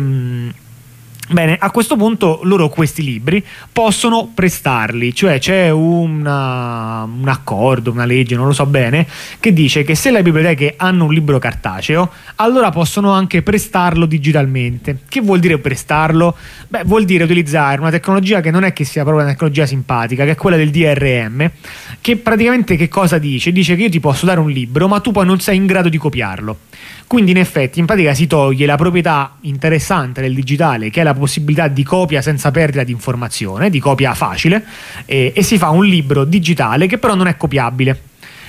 Bene, a questo punto loro questi libri possono prestarli, cioè c'è una, un accordo, una legge, non lo so bene, che dice che se le biblioteche hanno un libro cartaceo, allora possono anche prestarlo digitalmente. Che vuol dire prestarlo? Beh, vuol dire utilizzare una tecnologia che non è che sia proprio una tecnologia simpatica, che è quella del D R M, che praticamente che cosa dice? Dice che io ti posso dare un libro, ma tu poi non sei in grado di copiarlo. Quindi in effetti in pratica si toglie la proprietà interessante del digitale, che è la possibilità di copia senza perdita di informazione, di copia facile, e, e si fa un libro digitale che però non è copiabile.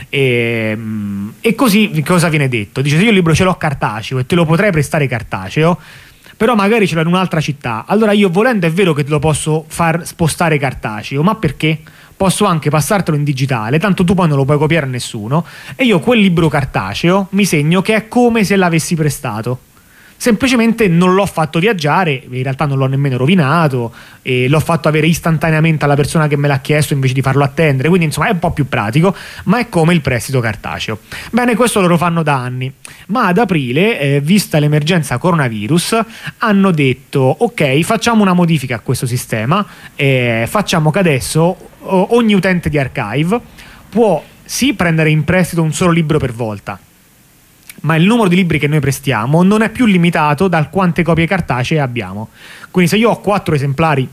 E, e così cosa viene detto? Dice: se io il libro ce l'ho cartaceo e te lo potrei prestare cartaceo, però magari ce l'ho in un'altra città, allora io volendo è vero che te lo posso far spostare cartaceo, ma perché? Posso anche passartelo in digitale, tanto tu poi non lo puoi copiare a nessuno, e io quel libro cartaceo mi segno che è come se l'avessi prestato. Semplicemente non l'ho fatto viaggiare, in realtà non l'ho nemmeno rovinato, e l'ho fatto avere istantaneamente alla persona che me l'ha chiesto invece di farlo attendere, quindi insomma è un po' più pratico, ma è come il prestito cartaceo. Bene, questo loro fanno da anni, ma ad aprile, eh, vista l'emergenza coronavirus, hanno detto: ok, facciamo una modifica a questo sistema, eh, facciamo che adesso ogni utente di Archive può sì prendere in prestito un solo libro per volta, ma il numero di libri che noi prestiamo non è più limitato dal quante copie cartacee abbiamo. Quindi se io ho quattro esemplari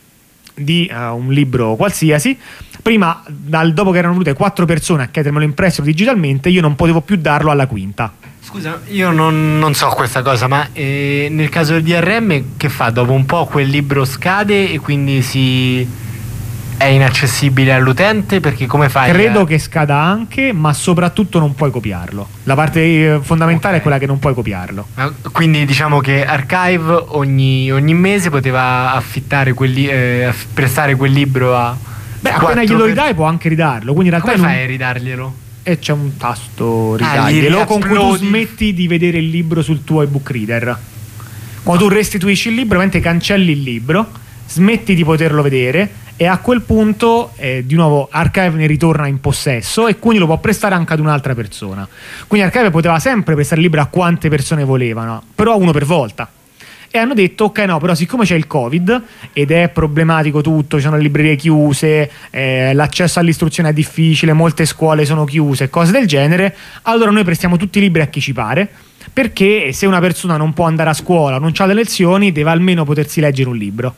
di uh, un libro qualsiasi, prima, dal, dopo che erano venute quattro persone a chiedermelo in prestito digitalmente, io non potevo più darlo alla quinta. Scusa, io non, non so questa cosa, ma eh, nel caso del D R M che fa? Dopo un po' quel libro scade e quindi si... è inaccessibile all'utente, perché come fai? Credo a... che scada anche, ma soprattutto non puoi copiarlo. La parte fondamentale okay. è quella che non puoi copiarlo. Ma quindi diciamo che Archive ogni, ogni mese poteva affittare quel li- eh, prestare quel libro a... Beh, appena glielo per... ridai può anche ridarlo. Quindi in realtà come non... fai a ridarglielo? E c'è un tasto ah, ridarglielo con cui tu smetti di vedere il libro sul tuo ebook reader. Quando tu restituisci il libro, ovviamente cancelli il libro, smetti di poterlo vedere, e a quel punto eh, di nuovo Archive ne ritorna in possesso e quindi lo può prestare anche ad un'altra persona. Quindi Archive poteva sempre prestare il libro a quante persone volevano, però uno per volta. E hanno detto: ok, no, però siccome c'è il Covid ed è problematico tutto, ci sono le librerie chiuse, eh, l'accesso all'istruzione è difficile, molte scuole sono chiuse, cose del genere, allora noi prestiamo tutti i libri a chi ci pare, perché se una persona non può andare a scuola, non ha le lezioni, deve almeno potersi leggere un libro.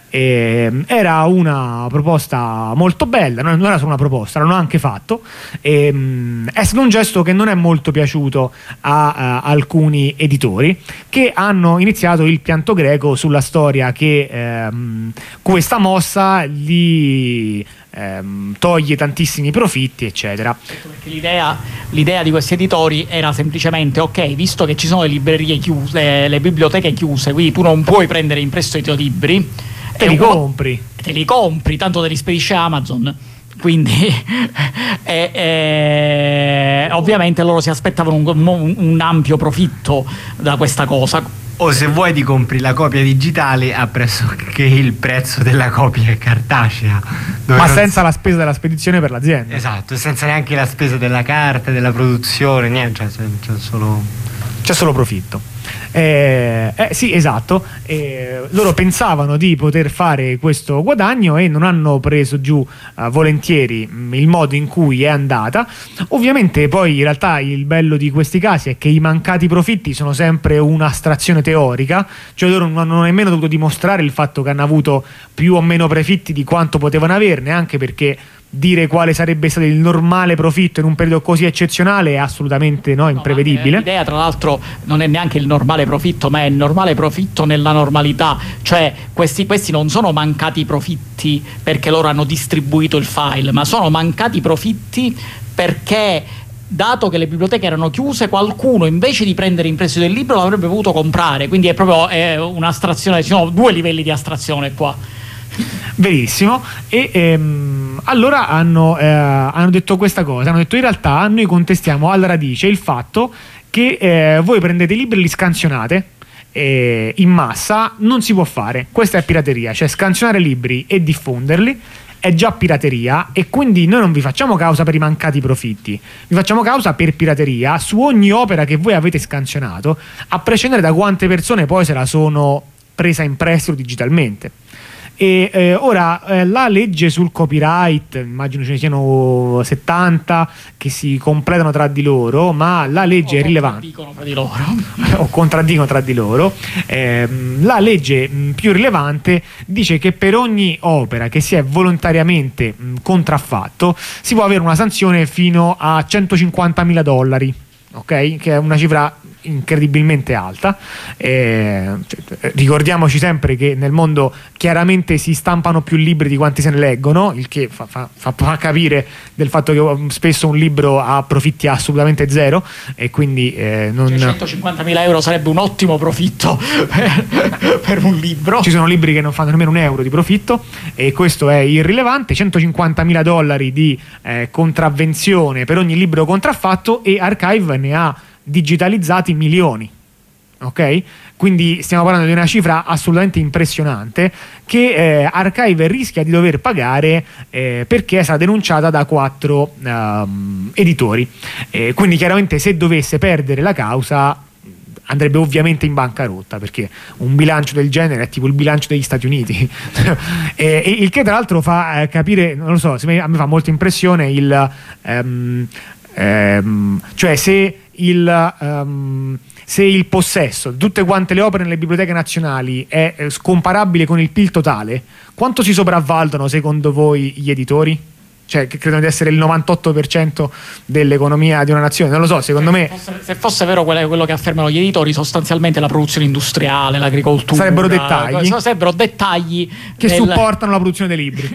E era una proposta molto bella, non era solo una proposta, l'hanno anche fatto, e, um, è stato un gesto che non è molto piaciuto a, a alcuni editori, che hanno iniziato il pianto greco sulla storia che um, questa mossa gli um, toglie tantissimi profitti, eccetera. Perché l'idea, l'idea di questi editori era semplicemente: ok, visto che ci sono le librerie chiuse, le, le biblioteche chiuse, quindi tu non puoi prendere in prestito i libri, te li compri te li compri, tanto te li spedisce Amazon, quindi e, e, ovviamente loro si aspettavano un, un, un ampio profitto da questa cosa. O se vuoi ti compri la copia digitale a pressoché il prezzo della copia cartacea, ma senza la spesa della spedizione per l'azienda. Esatto, senza neanche la spesa della carta, della produzione, niente, cioè, c'è solo c'è solo profitto. Eh, eh, sì, esatto. Eh, loro pensavano di poter fare questo guadagno e non hanno preso giù uh, volentieri mh, il modo in cui è andata. Ovviamente poi in realtà il bello di questi casi è che i mancati profitti sono sempre un'astrazione teorica, cioè loro non hanno nemmeno dovuto dimostrare il fatto che hanno avuto più o meno profitti di quanto potevano averne, anche perché dire quale sarebbe stato il normale profitto in un periodo così eccezionale è assolutamente no, imprevedibile. No, l'idea tra l'altro non è neanche il normale profitto, ma è il normale profitto nella normalità, cioè questi, questi non sono mancati profitti perché loro hanno distribuito il file, ma sono mancati profitti perché, dato che le biblioteche erano chiuse, qualcuno invece di prendere in prestito il libro l'avrebbe voluto comprare, quindi è proprio è un'astrazione, ci sono due livelli di astrazione qua. Verissimo. E ehm, allora hanno, eh, hanno detto questa cosa, hanno detto in realtà noi contestiamo alla radice il fatto che eh, voi prendete i libri e li scansionate eh, in massa, non si può fare, questa è pirateria, cioè scansionare libri e diffonderli è già pirateria, e quindi noi non vi facciamo causa per i mancati profitti, vi facciamo causa per pirateria su ogni opera che voi avete scansionato, a prescindere da quante persone poi se la sono presa in prestito digitalmente. E eh, ora eh, la legge sul copyright, immagino ce ne siano settanta che si completano tra di loro, ma la legge o è rilevante contraddicono tra di loro o contraddicono tra di loro. Eh, la legge mh, più rilevante dice che per ogni opera che si è volontariamente mh, contraffatto si può avere una sanzione fino a centocinquantamila dollari, ok? Che è una cifra incredibilmente alta. Eh, cioè, ricordiamoci sempre che nel mondo chiaramente si stampano più libri di quanti se ne leggono, il che fa, fa, fa, fa capire del fatto che spesso un libro ha profitti assolutamente zero, e quindi eh, non... cioè, centocinquantamila euro sarebbe un ottimo profitto per, per un libro. Ci sono libri che non fanno nemmeno un euro di profitto, e questo è irrilevante. centocinquantamila dollari di eh, contravvenzione per ogni libro contraffatto, e Archive ne ha digitalizzati milioni, ok? Quindi stiamo parlando di una cifra assolutamente impressionante che eh, Archive rischia di dover pagare eh, perché è stata denunciata da quattro um, editori, eh, quindi chiaramente se dovesse perdere la causa andrebbe ovviamente in bancarotta, perché un bilancio del genere è tipo il bilancio degli Stati Uniti. e, e il che tra l'altro fa eh, capire, non lo so, a me fa molta impressione il um, um, cioè se il um, se il possesso di tutte quante le opere nelle biblioteche nazionali è eh, comparabile con il P I L totale, quanto si sopravvalutano secondo voi gli editori? Cioè, che credono di essere il novantotto per cento dell'economia di una nazione, non lo so, secondo me... Se fosse, se fosse vero quello, quello che affermano gli editori, sostanzialmente la produzione industriale, l'agricoltura... Sarebbero dettagli. Sarebbero dettagli che del... supportano la produzione dei libri.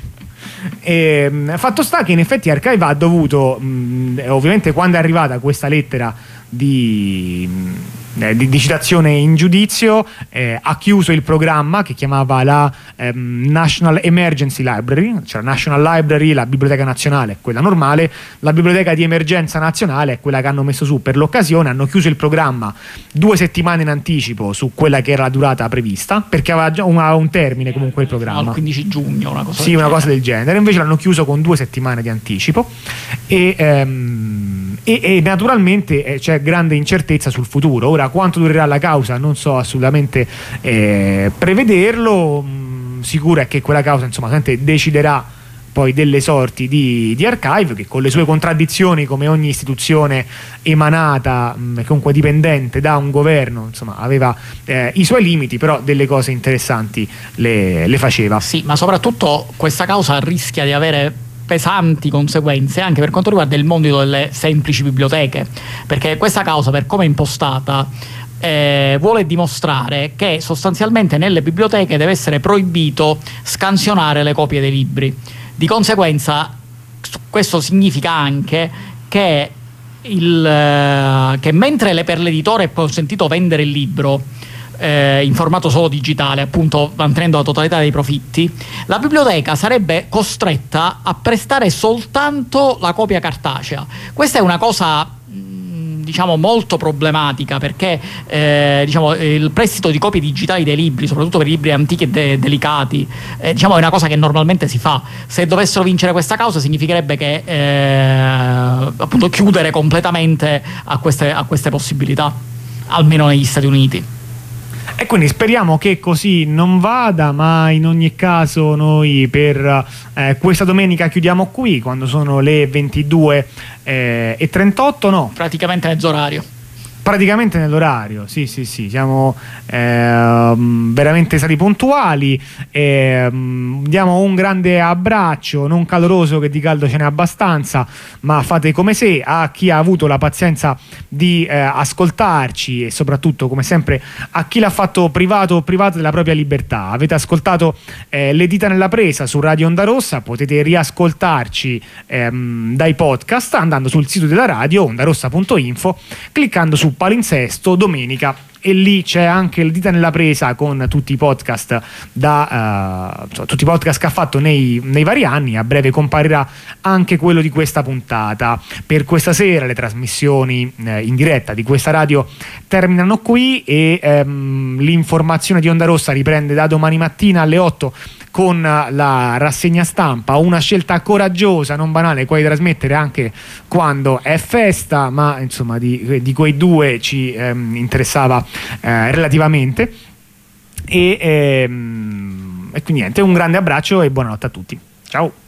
E, fatto sta che in effetti Archive ha dovuto, mh, ovviamente quando è arrivata questa lettera di, eh, di, di citazione in giudizio, eh, ha chiuso il programma che chiamava la ehm, National Emergency Library, cioè la National Library, la biblioteca nazionale, quella normale, la biblioteca di emergenza nazionale è quella che hanno messo su per l'occasione. Hanno chiuso il programma due settimane in anticipo su quella che era la durata prevista, perché aveva già un, un termine comunque il programma, al quindici giugno, una cosa sì, una cosa del genere. Invece l'hanno chiuso con due settimane di anticipo, e, ehm, e, e naturalmente eh, c'è grande incertezza sul futuro. Ora, quanto durerà la causa non so assolutamente eh, prevederlo. Mm, sicuro è che quella causa insomma deciderà poi delle sorti di, di Archive, che con le sue contraddizioni, come ogni istituzione emanata e comunque dipendente da un governo, insomma aveva eh, i suoi limiti, però delle cose interessanti le, le faceva. Sì, ma soprattutto questa causa rischia di avere pesanti conseguenze anche per quanto riguarda il mondo delle semplici biblioteche, perché questa causa, per come è impostata, eh, vuole dimostrare che sostanzialmente nelle biblioteche deve essere proibito scansionare le copie dei libri. Di conseguenza questo significa anche che, il, che mentre per l'editore è consentito vendere il libro eh, in formato solo digitale, appunto mantenendo la totalità dei profitti, la biblioteca sarebbe costretta a prestare soltanto la copia cartacea. Questa è una cosa diciamo molto problematica, perché eh, diciamo, il prestito di copie digitali dei libri, soprattutto per i libri antichi e de- delicati, eh, diciamo è una cosa che normalmente si fa. Se dovessero vincere questa causa significherebbe che eh, appunto chiudere completamente a queste, a queste possibilità. almeno negli Stati Uniti. E quindi speriamo che così non vada, ma in ogni caso noi per eh, questa domenica chiudiamo qui, quando sono le ventidue e trentotto, no? Praticamente mezzorario. Praticamente nell'orario, sì sì sì, siamo eh, veramente stati puntuali, eh, diamo un grande abbraccio, non caloroso che di caldo ce n'è abbastanza, ma fate come se, a chi ha avuto la pazienza di eh, ascoltarci e soprattutto come sempre a chi l'ha fatto privato o privato della propria libertà. Avete ascoltato eh, Le dita nella presa su Radio Onda Rossa, potete riascoltarci ehm, dai podcast andando sul sito della radio ondarossa punto info, cliccando su Palinsesto domenica, e lì c'è anche Le dita nella presa con tutti i podcast da uh, tutti i podcast che ha fatto nei, nei vari anni. A breve comparirà anche quello di questa puntata. Per questa sera le trasmissioni eh, in diretta di questa radio terminano qui e ehm, l'informazione di Onda Rossa riprende da domani mattina alle otto con la rassegna stampa, una scelta coraggiosa, non banale, quella di trasmettere anche quando è festa, ma insomma di, di quei due ci ehm, interessava eh, relativamente. E, ehm, e quindi niente, un grande abbraccio e buonanotte a tutti. Ciao.